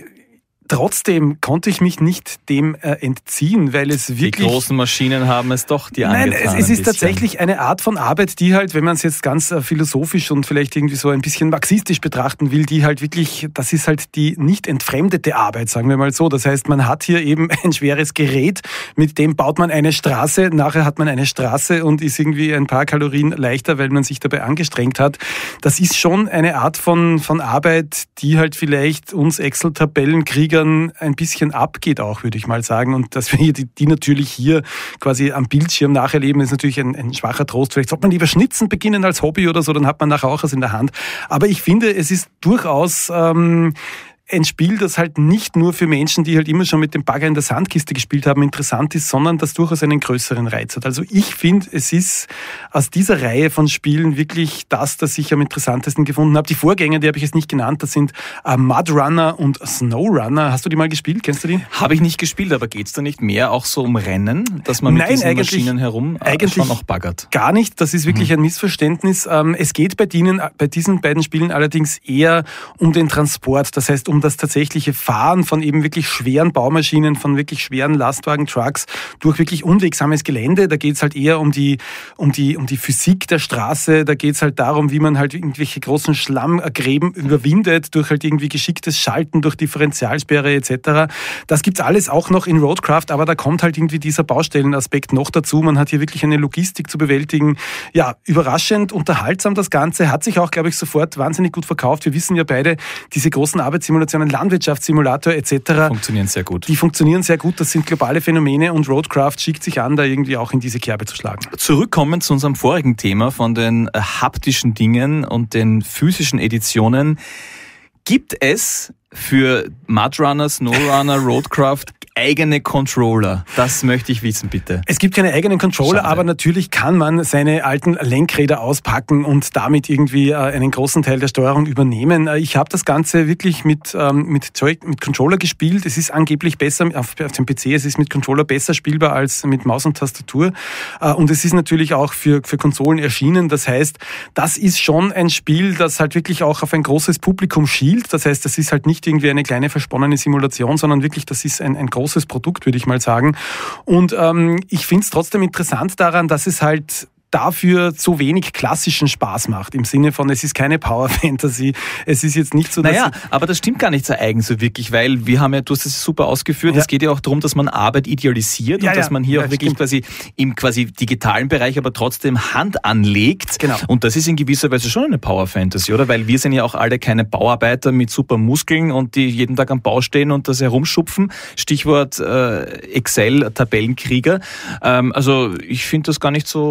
Trotzdem konnte ich mich nicht dem äh, entziehen, weil es wirklich... Die großen Maschinen haben es doch dir Nein, angetan. es, es ist tatsächlich eine Art von Arbeit, die halt, wenn man es jetzt ganz äh, philosophisch und vielleicht irgendwie so ein bisschen marxistisch betrachten will, die halt wirklich, das ist halt die nicht entfremdete Arbeit, sagen wir mal so. Das heißt, man hat hier eben ein schweres Gerät, mit dem baut man eine Straße, nachher hat man eine Straße und ist irgendwie ein paar Kalorien leichter, weil man sich dabei angestrengt hat. Das ist schon eine Art von, von Arbeit, die halt vielleicht uns Excel-Tabellenkrieger ein bisschen abgeht auch, würde ich mal sagen. Und dass wir die, die natürlich hier quasi am Bildschirm nacherleben, ist natürlich ein, ein schwacher Trost. Vielleicht sollte man lieber schnitzen beginnen als Hobby oder so, dann hat man nachher auch was in der Hand. Aber ich finde, es ist durchaus... Ähm, ein Spiel, das halt nicht nur für Menschen, die halt immer schon mit dem Bagger in der Sandkiste gespielt haben, interessant ist, sondern das durchaus einen größeren Reiz hat. Also ich finde, es ist aus dieser Reihe von Spielen wirklich das, das ich am interessantesten gefunden habe. Die Vorgänger, die habe ich jetzt nicht genannt, das sind Mud Runner und Snow Runner. Hast du die mal gespielt? Kennst du die? Habe ich nicht gespielt, aber geht es da nicht mehr auch so um Rennen, dass man mit Nein, diesen Maschinen herum äh, eigentlich schon noch baggert? Gar nicht, das ist wirklich mhm. ein Missverständnis. Es geht bei denen, bei diesen beiden Spielen allerdings eher um den Transport, das heißt um das tatsächliche Fahren von eben wirklich schweren Baumaschinen, von wirklich schweren Lastwagen, Trucks durch wirklich unwegsames Gelände. Da geht es halt eher um die, um die, um die Physik der Straße. Da geht es halt darum, wie man halt irgendwelche großen Schlammgräben überwindet durch halt irgendwie geschicktes Schalten, durch Differentialsperre et cetera. Das gibt's alles auch noch in Roadcraft, aber da kommt halt irgendwie dieser Baustellenaspekt noch dazu. Man hat hier wirklich eine Logistik zu bewältigen. Ja, überraschend, unterhaltsam das Ganze. Hat sich auch, glaube ich, sofort wahnsinnig gut verkauft. Wir wissen ja beide, diese großen Arbeitssimulationen, Landwirtschaftssimulator et cetera. Funktionieren sehr gut. Die funktionieren sehr gut, das sind globale Phänomene und Roadcraft schickt sich an, da irgendwie auch in diese Kerbe zu schlagen. Zurückkommen zu unserem vorigen Thema von den äh, haptischen Dingen und den physischen Editionen. Gibt es für Mud Runner, Snow Runner, Roadcraft eigene Controller? Das möchte ich wissen, bitte. Es gibt keine eigenen Controller, Schade. Aber natürlich kann man seine alten Lenkräder auspacken und damit irgendwie einen großen Teil der Steuerung übernehmen. Ich habe das Ganze wirklich mit, mit, mit Controller gespielt. Es ist angeblich besser, auf, auf dem P C, es ist mit Controller besser spielbar als mit Maus und Tastatur. Und es ist natürlich auch für, für Konsolen erschienen. Das heißt, das ist schon ein Spiel, das halt wirklich auch auf ein großes Publikum schielt. Das heißt, das ist halt nicht irgendwie eine kleine versponnene Simulation, sondern wirklich, das ist ein, ein großes Produkt, würde ich mal sagen. Und ähm, ich finde es trotzdem interessant daran, dass es halt dafür so wenig klassischen Spaß macht, im Sinne von, es ist keine Power Fantasy, es ist jetzt nicht so, dass... Naja, aber das stimmt gar nicht so eigen so wirklich, weil wir haben ja, du hast es super ausgeführt, ja. Es geht ja auch darum, dass man Arbeit idealisiert ja, und dass ja. man hier ja, auch wirklich stimmt. quasi im quasi digitalen Bereich aber trotzdem Hand anlegt. Genau. Und das ist in gewisser Weise schon eine Power Fantasy, oder? Weil wir sind ja auch alle keine Bauarbeiter mit super Muskeln und die jeden Tag am Bau stehen und das herumschupfen. Stichwort äh, Excel, Tabellenkrieger. Ähm, also ich finde das gar nicht so Du so hast recht,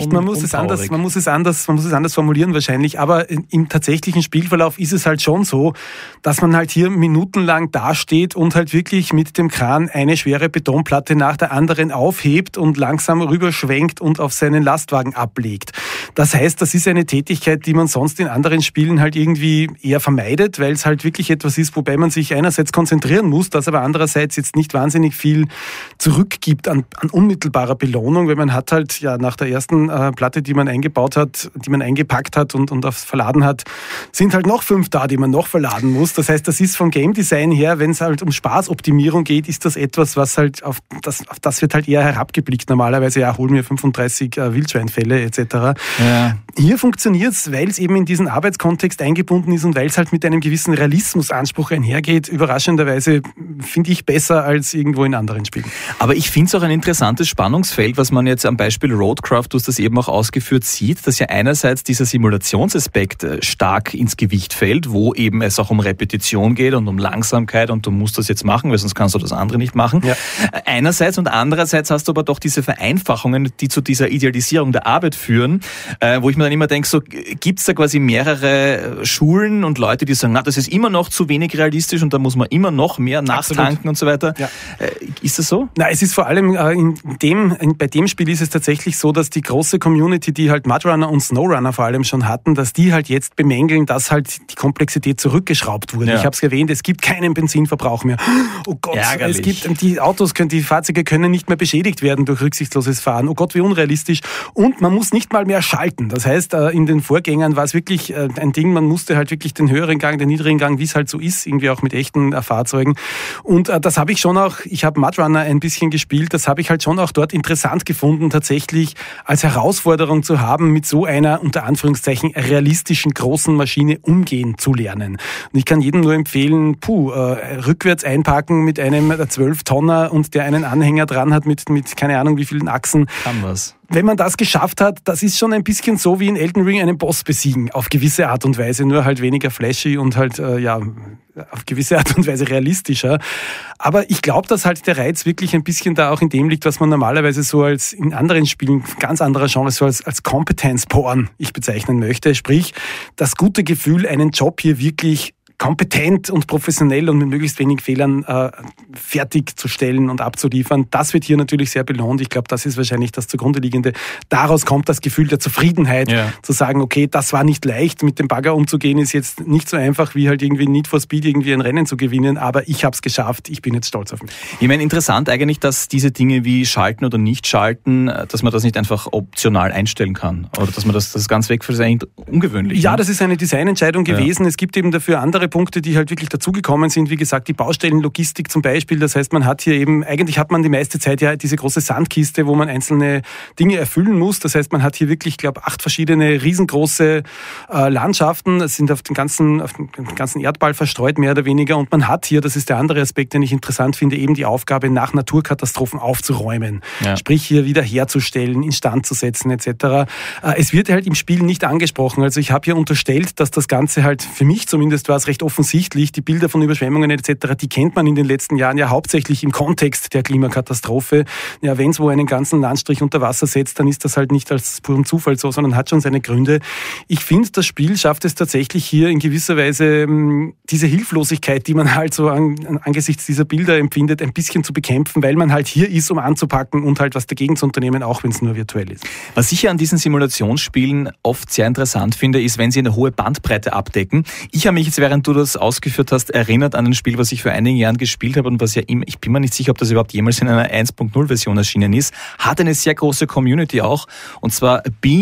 Vielleicht, man muss es anders, man muss es anders, man muss es anders formulieren wahrscheinlich, aber im tatsächlichen Spielverlauf ist es halt schon so, dass man halt hier minutenlang dasteht und halt wirklich mit dem Kran eine schwere Betonplatte nach der anderen aufhebt und langsam rüberschwenkt und auf seinen Lastwagen ablegt. Das heißt, das ist eine Tätigkeit, die man sonst in anderen Spielen halt irgendwie eher vermeidet, weil es halt wirklich etwas ist, wobei man sich einerseits konzentrieren muss, das aber andererseits jetzt nicht wahnsinnig viel zurückgibt an, an unmittelbarer Belohnung, weil man hat halt ja nach der ersten äh, Platte, die man eingebaut hat, die man eingepackt hat und, und aufs verladen hat, sind halt noch fünf da, die man noch verladen muss. Das heißt, das ist vom Game Design her, wenn es halt um Spaßoptimierung geht, ist das etwas, was halt auf das, auf das wird halt eher herabgeblickt. Normalerweise, ja, hol mir fünfunddreißig äh, Wildschweinfälle et cetera. Ja. Hier funktioniert es, weil es eben in diesen Arbeitskontext eingebunden ist und weil es halt mit einem gewissen Realismusanspruch einhergeht, überraschenderweise finde ich besser als irgendwo in anderen Spielen. Aber ich finde es auch ein interessantes Spannungsfeld, was man jetzt am Beispiel Roadcraft, du hast das eben auch ausgeführt, sieht, dass ja einerseits dieser Simulationsaspekt stark ins Gewicht fällt, wo eben es auch um Repetition geht und um Langsamkeit und du musst das jetzt machen, weil sonst kannst du das andere nicht machen. Ja. Einerseits und andererseits hast du aber doch diese Vereinfachungen, die zu dieser Idealisierung der Arbeit führen, äh, wo ich mir dann immer denke, so gibt es da quasi mehrere Schulen und Leute, die sagen, na, das ist immer noch zu wenig realistisch und da muss man immer noch mehr nachtanken. Absolut. Und so weiter. Ja. Äh, ist das so? Na, es ist vor allem äh, in dem, in, bei dem Spiel ist es tatsächlich so, dass die große Community, die halt Mudrunner und Snowrunner vor allem schon hatten, dass die halt jetzt bemängeln, dass halt die Komplexität zurückgeschraubt wurde. Ja. Ich habe es erwähnt, es gibt keinen Benzinverbrauch mehr. Oh Gott, Ärgerlich. es gibt die Autos, können, die Fahrzeuge können nicht mehr beschädigt werden durch rücksichtsloses Fahren. Oh Gott, wie unrealistisch. Und man muss nicht mal mehr schalten. Das heißt, äh, in den Vorgängern war es wirklich äh, ein Ding, man musste halt wirklich den höheren Gang, den niedrigen Gang, wie es halt so ist, irgendwie auch mit echten äh, Fahrzeugen. Und äh, das habe ich schon auch, ich habe Mudrunner ein bisschen gespielt, das habe ich halt schon auch dort interessant gefunden, tatsächlich als Herausforderung zu haben, mit so einer, unter Anführungszeichen, realistischen großen Maschine umgehen zu lernen. Und ich kann jedem nur empfehlen, puh, äh, rückwärts einparken mit einem zwölf Tonner und der einen Anhänger dran hat mit, mit keine Ahnung wie vielen Achsen. Kann was. Wenn man das geschafft hat, das ist schon ein bisschen so wie in Elden Ring einen Boss besiegen, auf gewisse Art und Weise, nur halt weniger flashy und halt, äh, ja, auf gewisse Art und Weise realistischer. Aber ich glaube, dass halt der Reiz wirklich ein bisschen da auch in dem liegt, was man normalerweise so als in anderen Spielen ganz anderer Genres so als, als Competence-Porn ich bezeichnen möchte. Sprich, das gute Gefühl, einen Job hier wirklich kompetent und professionell und mit möglichst wenig Fehlern äh, fertigzustellen und abzuliefern. Das wird hier natürlich sehr belohnt. Ich glaube, das ist wahrscheinlich das zugrunde liegende. Daraus kommt das Gefühl der Zufriedenheit, ja. zu sagen, okay, das war nicht leicht, mit dem Bagger umzugehen, ist jetzt nicht so einfach wie halt irgendwie Need for Speed irgendwie ein Rennen zu gewinnen, aber ich habe es geschafft, ich bin jetzt stolz auf mich. Ich meine, interessant eigentlich, dass diese Dinge wie Schalten oder nicht Schalten, dass man das nicht einfach optional einstellen kann oder dass man das, das ganz weg für ist eigentlich ungewöhnlich. Ja, ne? Das ist eine Designentscheidung gewesen. Ja. Es gibt eben dafür andere Punkte, die halt wirklich dazugekommen sind. Wie gesagt, die Baustellenlogistik zum Beispiel. Das heißt, man hat hier eben, eigentlich hat man die meiste Zeit ja diese große Sandkiste, wo man einzelne Dinge erfüllen muss. Das heißt, man hat hier wirklich, ich glaube, acht verschiedene riesengroße äh, Landschaften. Es sind auf den ganzen, auf den ganzen Erdball verstreut, mehr oder weniger. Und man hat hier, das ist der andere Aspekt, den ich interessant finde, eben die Aufgabe, nach Naturkatastrophen aufzuräumen. Ja. Sprich, hier wieder herzustellen, instand zu setzen, et cetera. Äh, es wird halt im Spiel nicht angesprochen. Also ich habe hier unterstellt, dass das Ganze halt, für mich zumindest war es recht offensichtlich, die Bilder von Überschwemmungen et cetera, die kennt man in den letzten Jahren ja hauptsächlich im Kontext der Klimakatastrophe. Ja, wenn es wo einen ganzen Landstrich unter Wasser setzt, dann ist das halt nicht als purem Zufall so, sondern hat schon seine Gründe. Ich finde, das Spiel schafft es tatsächlich hier in gewisser Weise diese Hilflosigkeit, die man halt so an, angesichts dieser Bilder empfindet, ein bisschen zu bekämpfen, weil man halt hier ist, um anzupacken und halt was dagegen zu unternehmen, auch wenn es nur virtuell ist. Was ich ja an diesen Simulationsspielen oft sehr interessant finde, ist, wenn sie eine hohe Bandbreite abdecken. Ich habe mich jetzt, während du das ausgeführt hast, erinnert an ein Spiel, was ich vor einigen Jahren gespielt habe und was ja immer, ich bin mir nicht sicher, ob das überhaupt jemals in einer eins Punkt null Version erschienen ist, hat eine sehr große Community auch, und zwar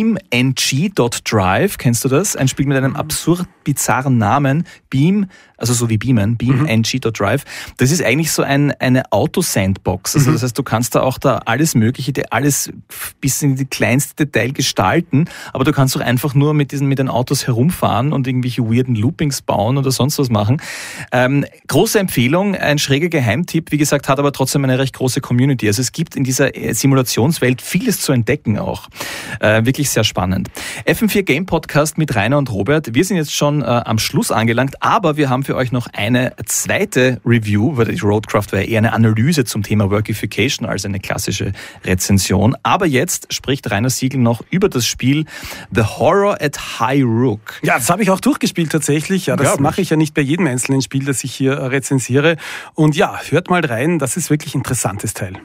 BeamNG.Drive, kennst du das? Ein Spiel mit einem absurd bizarren Namen, Beam, also so wie Beamen, BeamNG.Drive. Das ist eigentlich so ein, eine Auto-Sandbox. Also das heißt, du kannst da auch da alles Mögliche, alles bis in die kleinste Detail gestalten, aber du kannst auch einfach nur mit diesen, mit den Autos herumfahren und irgendwelche weirden Loopings bauen oder sonst was machen. Ähm, große Empfehlung, ein schräger Geheimtipp, wie gesagt, hat aber trotzdem eine recht große Community. Also es gibt in dieser Simulationswelt vieles zu entdecken auch. Äh, wirklich sehr spannend. F M vier Game Podcast mit Rainer und Robert. Wir sind jetzt schon äh, am Schluss angelangt, aber wir haben für euch noch eine zweite Review, weil die Roadcraft war eher eine Analyse zum Thema Workification als eine klassische Rezension. Aber jetzt spricht Rainer Siegel noch über das Spiel The Horror at High Rook. Ja, das habe ich auch durchgespielt tatsächlich. Ja, das mache ich ja nicht bei jedem einzelnen Spiel, das ich hier rezensiere. Und ja, hört mal rein, das ist wirklich ein interessantes Teil.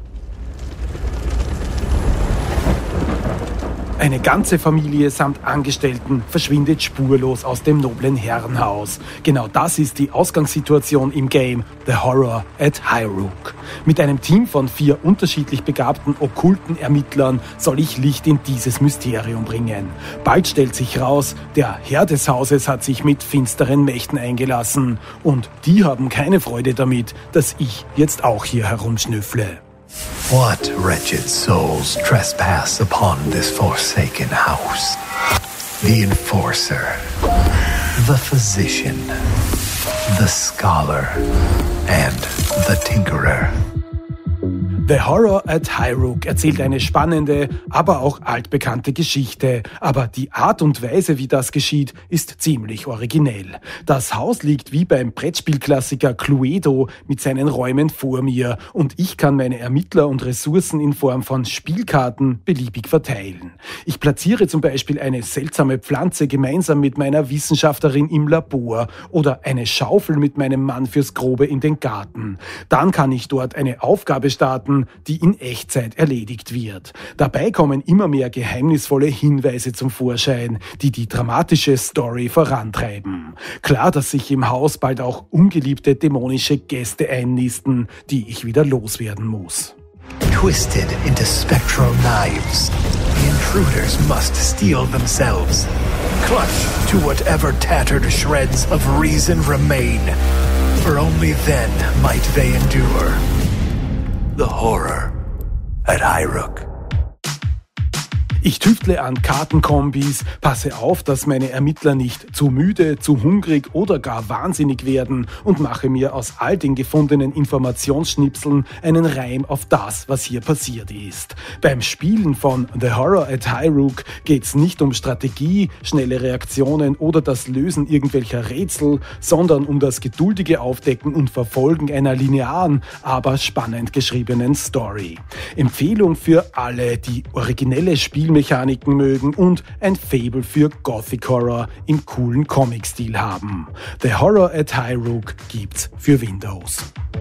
Eine ganze Familie samt Angestellten verschwindet spurlos aus dem noblen Herrenhaus. Genau das ist die Ausgangssituation im Game The Horror at High Rook. Mit einem Team von vier unterschiedlich begabten okkulten Ermittlern soll ich Licht in dieses Mysterium bringen. Bald stellt sich raus, der Herr des Hauses hat sich mit finsteren Mächten eingelassen. Und die haben keine Freude damit, dass ich jetzt auch hier herumschnüffle. What wretched souls trespass upon this forsaken house? The enforcer, the physician, the scholar, and the tinkerer. The Horror at High Rook erzählt eine spannende, aber auch altbekannte Geschichte. Aber die Art und Weise, wie das geschieht, ist ziemlich originell. Das Haus liegt wie beim Brettspielklassiker Cluedo mit seinen Räumen vor mir und ich kann meine Ermittler und Ressourcen in Form von Spielkarten beliebig verteilen. Ich platziere zum Beispiel eine seltsame Pflanze gemeinsam mit meiner Wissenschaftlerin im Labor oder eine Schaufel mit meinem Mann fürs Grobe in den Garten. Dann kann ich dort eine Aufgabe starten, die in Echtzeit erledigt wird. Dabei kommen immer mehr geheimnisvolle Hinweise zum Vorschein, die die dramatische Story vorantreiben. Klar, dass sich im Haus bald auch ungeliebte dämonische Gäste einnisten, die ich wieder loswerden muss. Twisted into spectral knives, the intruders must steel themselves, clutch to whatever tattered shreds of reason remain, for only then might they endure. The Horror at High Rook. Ich tüftle an Kartenkombis, passe auf, dass meine Ermittler nicht zu müde, zu hungrig oder gar wahnsinnig werden und mache mir aus all den gefundenen Informationsschnipseln einen Reim auf das, was hier passiert ist. Beim Spielen von The Horror at High Rook geht's nicht um Strategie, schnelle Reaktionen oder das Lösen irgendwelcher Rätsel, sondern um das geduldige Aufdecken und Verfolgen einer linearen, aber spannend geschriebenen Story. Empfehlung für alle, die originelle Spielmechaniken mögen und ein Faible für Gothic Horror im coolen Comic-Stil haben. The Horror at High Rook gibt's für Windows.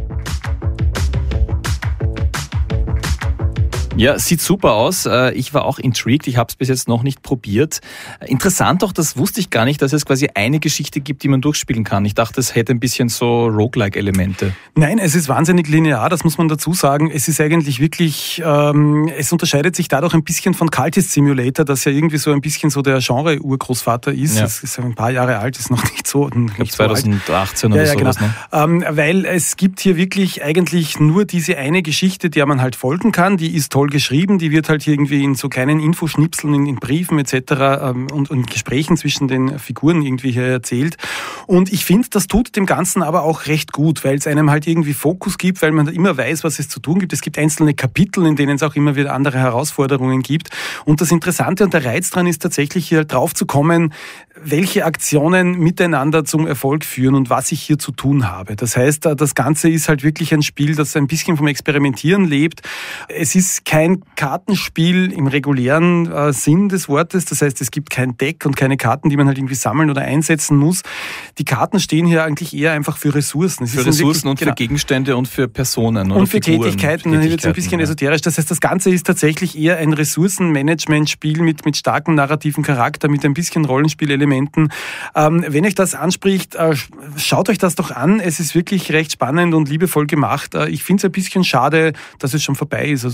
Ja, sieht super aus. Ich war auch intrigued. Ich habe es bis jetzt noch nicht probiert. Interessant auch, das wusste ich gar nicht, dass es quasi eine Geschichte gibt, die man durchspielen kann. Ich dachte, es hätte ein bisschen so Roguelike-Elemente. Nein, es ist wahnsinnig linear, das muss man dazu sagen. Es ist eigentlich wirklich, ähm, es unterscheidet sich dadurch ein bisschen von Cultist Simulator, das ja irgendwie so ein bisschen so der Genre-Urgroßvater ist. Ja. Es ist ein paar Jahre alt, ist noch nicht so. Ich glaube zwanzig achtzehn oder ja, ja, sowas. Genau. Ne? Ähm, weil es gibt hier wirklich eigentlich nur diese eine Geschichte, der man halt folgen kann. Die ist toll geschrieben, die wird halt irgendwie in so kleinen Infoschnipseln, in, in Briefen et cetera ähm, und, und Gesprächen zwischen den Figuren irgendwie hier erzählt. Und ich finde, das tut dem Ganzen aber auch recht gut, weil es einem halt irgendwie Fokus gibt, weil man immer weiß, was es zu tun gibt. Es gibt einzelne Kapitel, in denen es auch immer wieder andere Herausforderungen gibt. Und das Interessante und der Reiz dran ist tatsächlich hier drauf zu kommen, welche Aktionen miteinander zum Erfolg führen und was ich hier zu tun habe. Das heißt, das Ganze ist halt wirklich ein Spiel, das ein bisschen vom Experimentieren lebt. Es ist kein Kartenspiel im regulären äh, Sinn des Wortes. Das heißt, es gibt kein Deck und keine Karten, die man halt irgendwie sammeln oder einsetzen muss. Die Karten stehen hier eigentlich eher einfach für Ressourcen. Es für Ressourcen wirklich, und genau, für Gegenstände und für Personen. Und oder für Figuren, Tätigkeiten. Dann wird es ein bisschen ja. esoterisch. Das heißt, das Ganze ist tatsächlich eher ein Ressourcenmanagement-Spiel mit, mit starkem narrativen Charakter, mit ein bisschen Rollenspielelementen. Ähm, wenn euch das anspricht, äh, schaut euch das doch an. Es ist wirklich recht spannend und liebevoll gemacht. Äh, ich finde es ein bisschen schade, dass es schon vorbei ist. Also ich würde,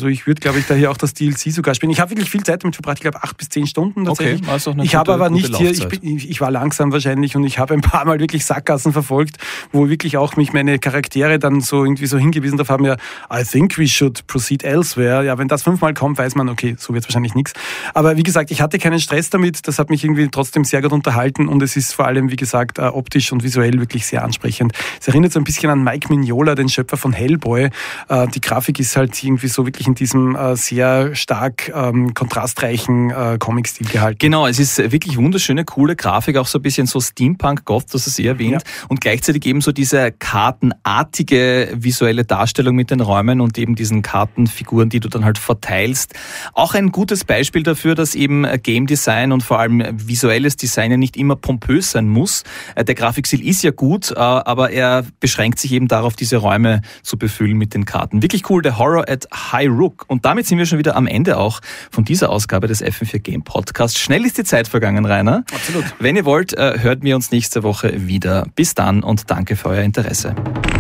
glaube ich, da hier auch das D L C sogar spielen. Ich habe wirklich viel Zeit damit verbracht, ich glaube acht bis zehn Stunden tatsächlich. Okay, also eine ich habe aber nicht hier, ich, bin, ich war langsam wahrscheinlich und ich habe ein paar Mal wirklich Sackgassen verfolgt, wo wirklich auch mich meine Charaktere dann so irgendwie so hingewiesen darauf haben, ja, I think we should proceed elsewhere. Ja, wenn das fünfmal kommt, weiß man, okay, so wird es wahrscheinlich nichts. Aber wie gesagt, ich hatte keinen Stress damit, das hat mich irgendwie trotzdem sehr gut unterhalten und es ist vor allem, wie gesagt, optisch und visuell wirklich sehr ansprechend. Es erinnert so ein bisschen an Mike Mignola, den Schöpfer von Hellboy. Die Grafik ist halt irgendwie so wirklich in diesem sehr stark ähm, kontrastreichen äh, Comic-Stil gehalten. Genau, es ist wirklich wunderschöne, coole Grafik, auch so ein bisschen so Steampunk-Goth, das es eh erwähnt. Ja. Und gleichzeitig eben so diese kartenartige visuelle Darstellung mit den Räumen und eben diesen Kartenfiguren, die du dann halt verteilst. Auch ein gutes Beispiel dafür, dass eben Game Design und vor allem visuelles Design ja nicht immer pompös sein muss. Der Grafikstil ist ja gut, aber er beschränkt sich eben darauf, diese Räume zu befüllen mit den Karten. Wirklich cool, der Horror at High Rook. Und damit sind wir schon wieder am Ende auch von dieser Ausgabe des F M vier Game Podcasts. Schnell ist die Zeit vergangen, Rainer. Absolut. Wenn ihr wollt, hört mir uns nächste Woche wieder. Bis dann und danke für euer Interesse.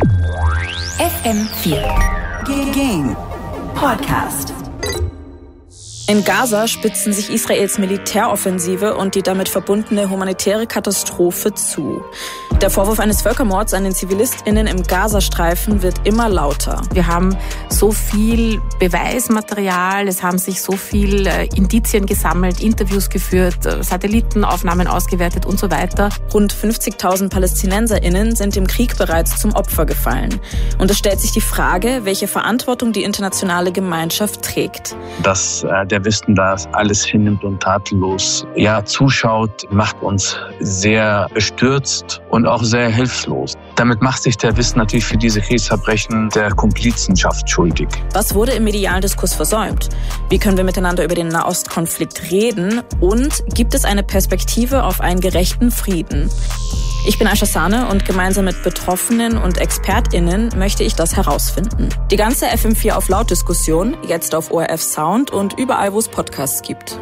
F M vier Game Podcast. In Gaza spitzen sich Israels Militäroffensive und die damit verbundene humanitäre Katastrophe zu. Der Vorwurf eines Völkermords an den ZivilistInnen im Gazastreifen wird immer lauter. Wir haben so viel Beweismaterial, es haben sich so viel Indizien gesammelt, Interviews geführt, Satellitenaufnahmen ausgewertet und so weiter. Rund fünfzigtausend PalästinenserInnen sind im Krieg bereits zum Opfer gefallen. Und es stellt sich die Frage, welche Verantwortung die internationale Gemeinschaft trägt. Dass äh, der Westen da alles hinnimmt und tatenlos ja, zuschaut, macht uns sehr bestürzt und auch sehr hilflos. Damit macht sich der Westen natürlich für diese Kriegsverbrechen der Komplizenschaft schuldig. Was wurde im medialen Diskurs versäumt? Wie können wir miteinander über den Nahostkonflikt reden? Und gibt es eine Perspektive auf einen gerechten Frieden? Ich bin Aisha Sahne und gemeinsam mit Betroffenen und ExpertInnen möchte ich das herausfinden. Die ganze F M vier auf Laut-Diskussion, jetzt auf O R F Sound und überall, wo es Podcasts gibt.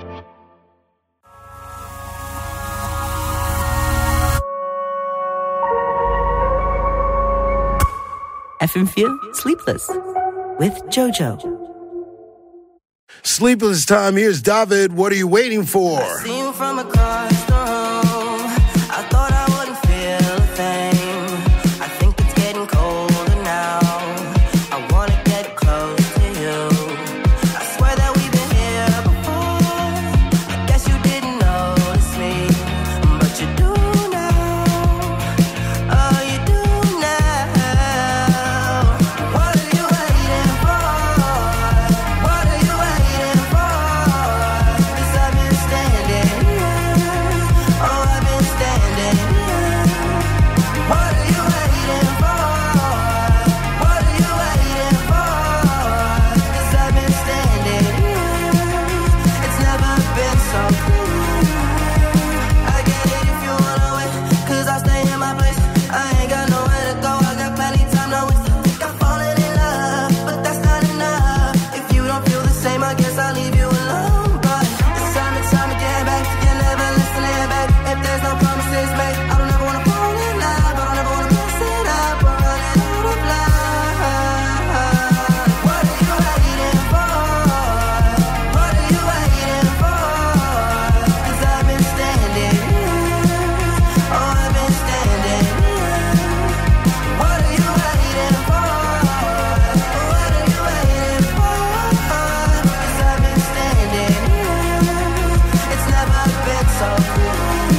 F M vier Sleepless with Jojo. Sleepless time. Here's David. What are you waiting for? I see you from across the room. I thought I wouldn't feel a thing. I think it's getting colder now. I wanna get close to you. I swear that we've been here before. I guess you didn't notice me, but you do now. Oh, you do now. What are you waiting for? What are you waiting for? 'Cause I've been standing here. Oh, I've been standing here. What are you waiting for? What are you waiting for? 'Cause I've been standing here. It's never been so clear. I get it if you wanna wait, 'cause I'll stay in my place. I ain't got nowhere to go. I got plenty time, no waste. I think I'm falling in love, but that's not enough. If you don't feel the same, I guess I'll leave you alone. But it's time, it's time to get back. You never listen to it, babe. If there's no promises made, I don't ever wanna fall in love. I don't ever wanna mess it up or run out of love. What are you waiting for? What are you waiting for? 'Cause I've been standing here. Oh, I've been standing here. What are you waiting for? What are you waiting for? 'Cause I've been standing here. It's never been so clear.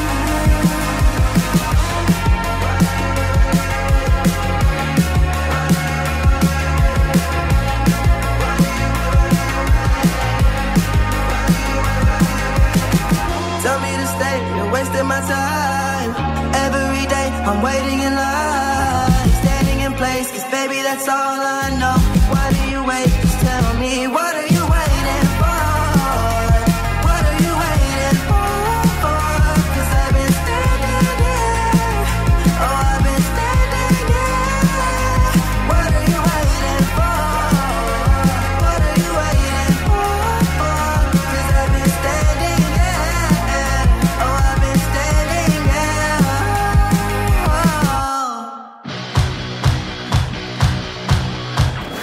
Tell me to stay, you're wasting my time. Every day I'm waiting in line, standing in place, 'cause baby that's all I know. Why do you wait? Just tell me, what are you waiting for? What are you waiting for? 'Cause I've been standing here. Oh, I've been standing here. What are you waiting for? What are you waiting for? 'Cause I've been standing here. Oh, I've been standing here. Oh.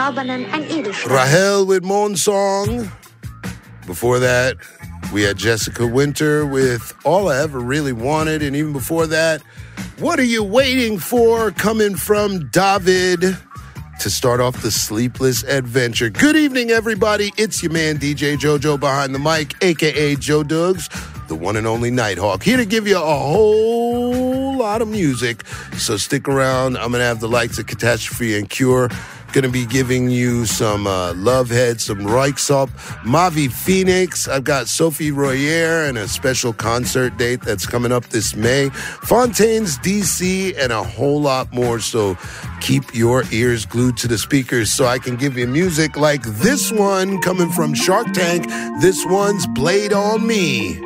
Erworbenen ein Edelstein. Rahel with Mon Song. Before that, we had Jessica Winter with All I Ever Really Wanted. And even before that, What Are You Waiting For? Coming from David to start off the Sleepless Adventure. Good evening, everybody. It's your man, D J JoJo, behind the mic, a k a. Joe Duggs, the one and only Nighthawk, here to give you a whole lot of music. So stick around. I'm going to have the likes of Catastrophe and Cure. Going to be giving you some uh, Lovehead, some Reichsop, Mavi Phoenix. I've got Sophie Royer and a special concert date that's coming up this May. Fontaine's D C and a whole lot more. So keep your ears glued to the speakers so I can give you music like this one coming from Shark Tank. This one's Blade on Me.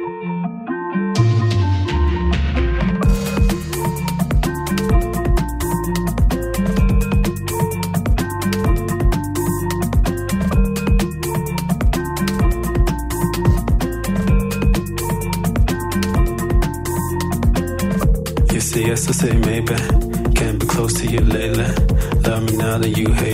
Yes, I say maybe. Can't be close to you lately. Love me now, then you hate.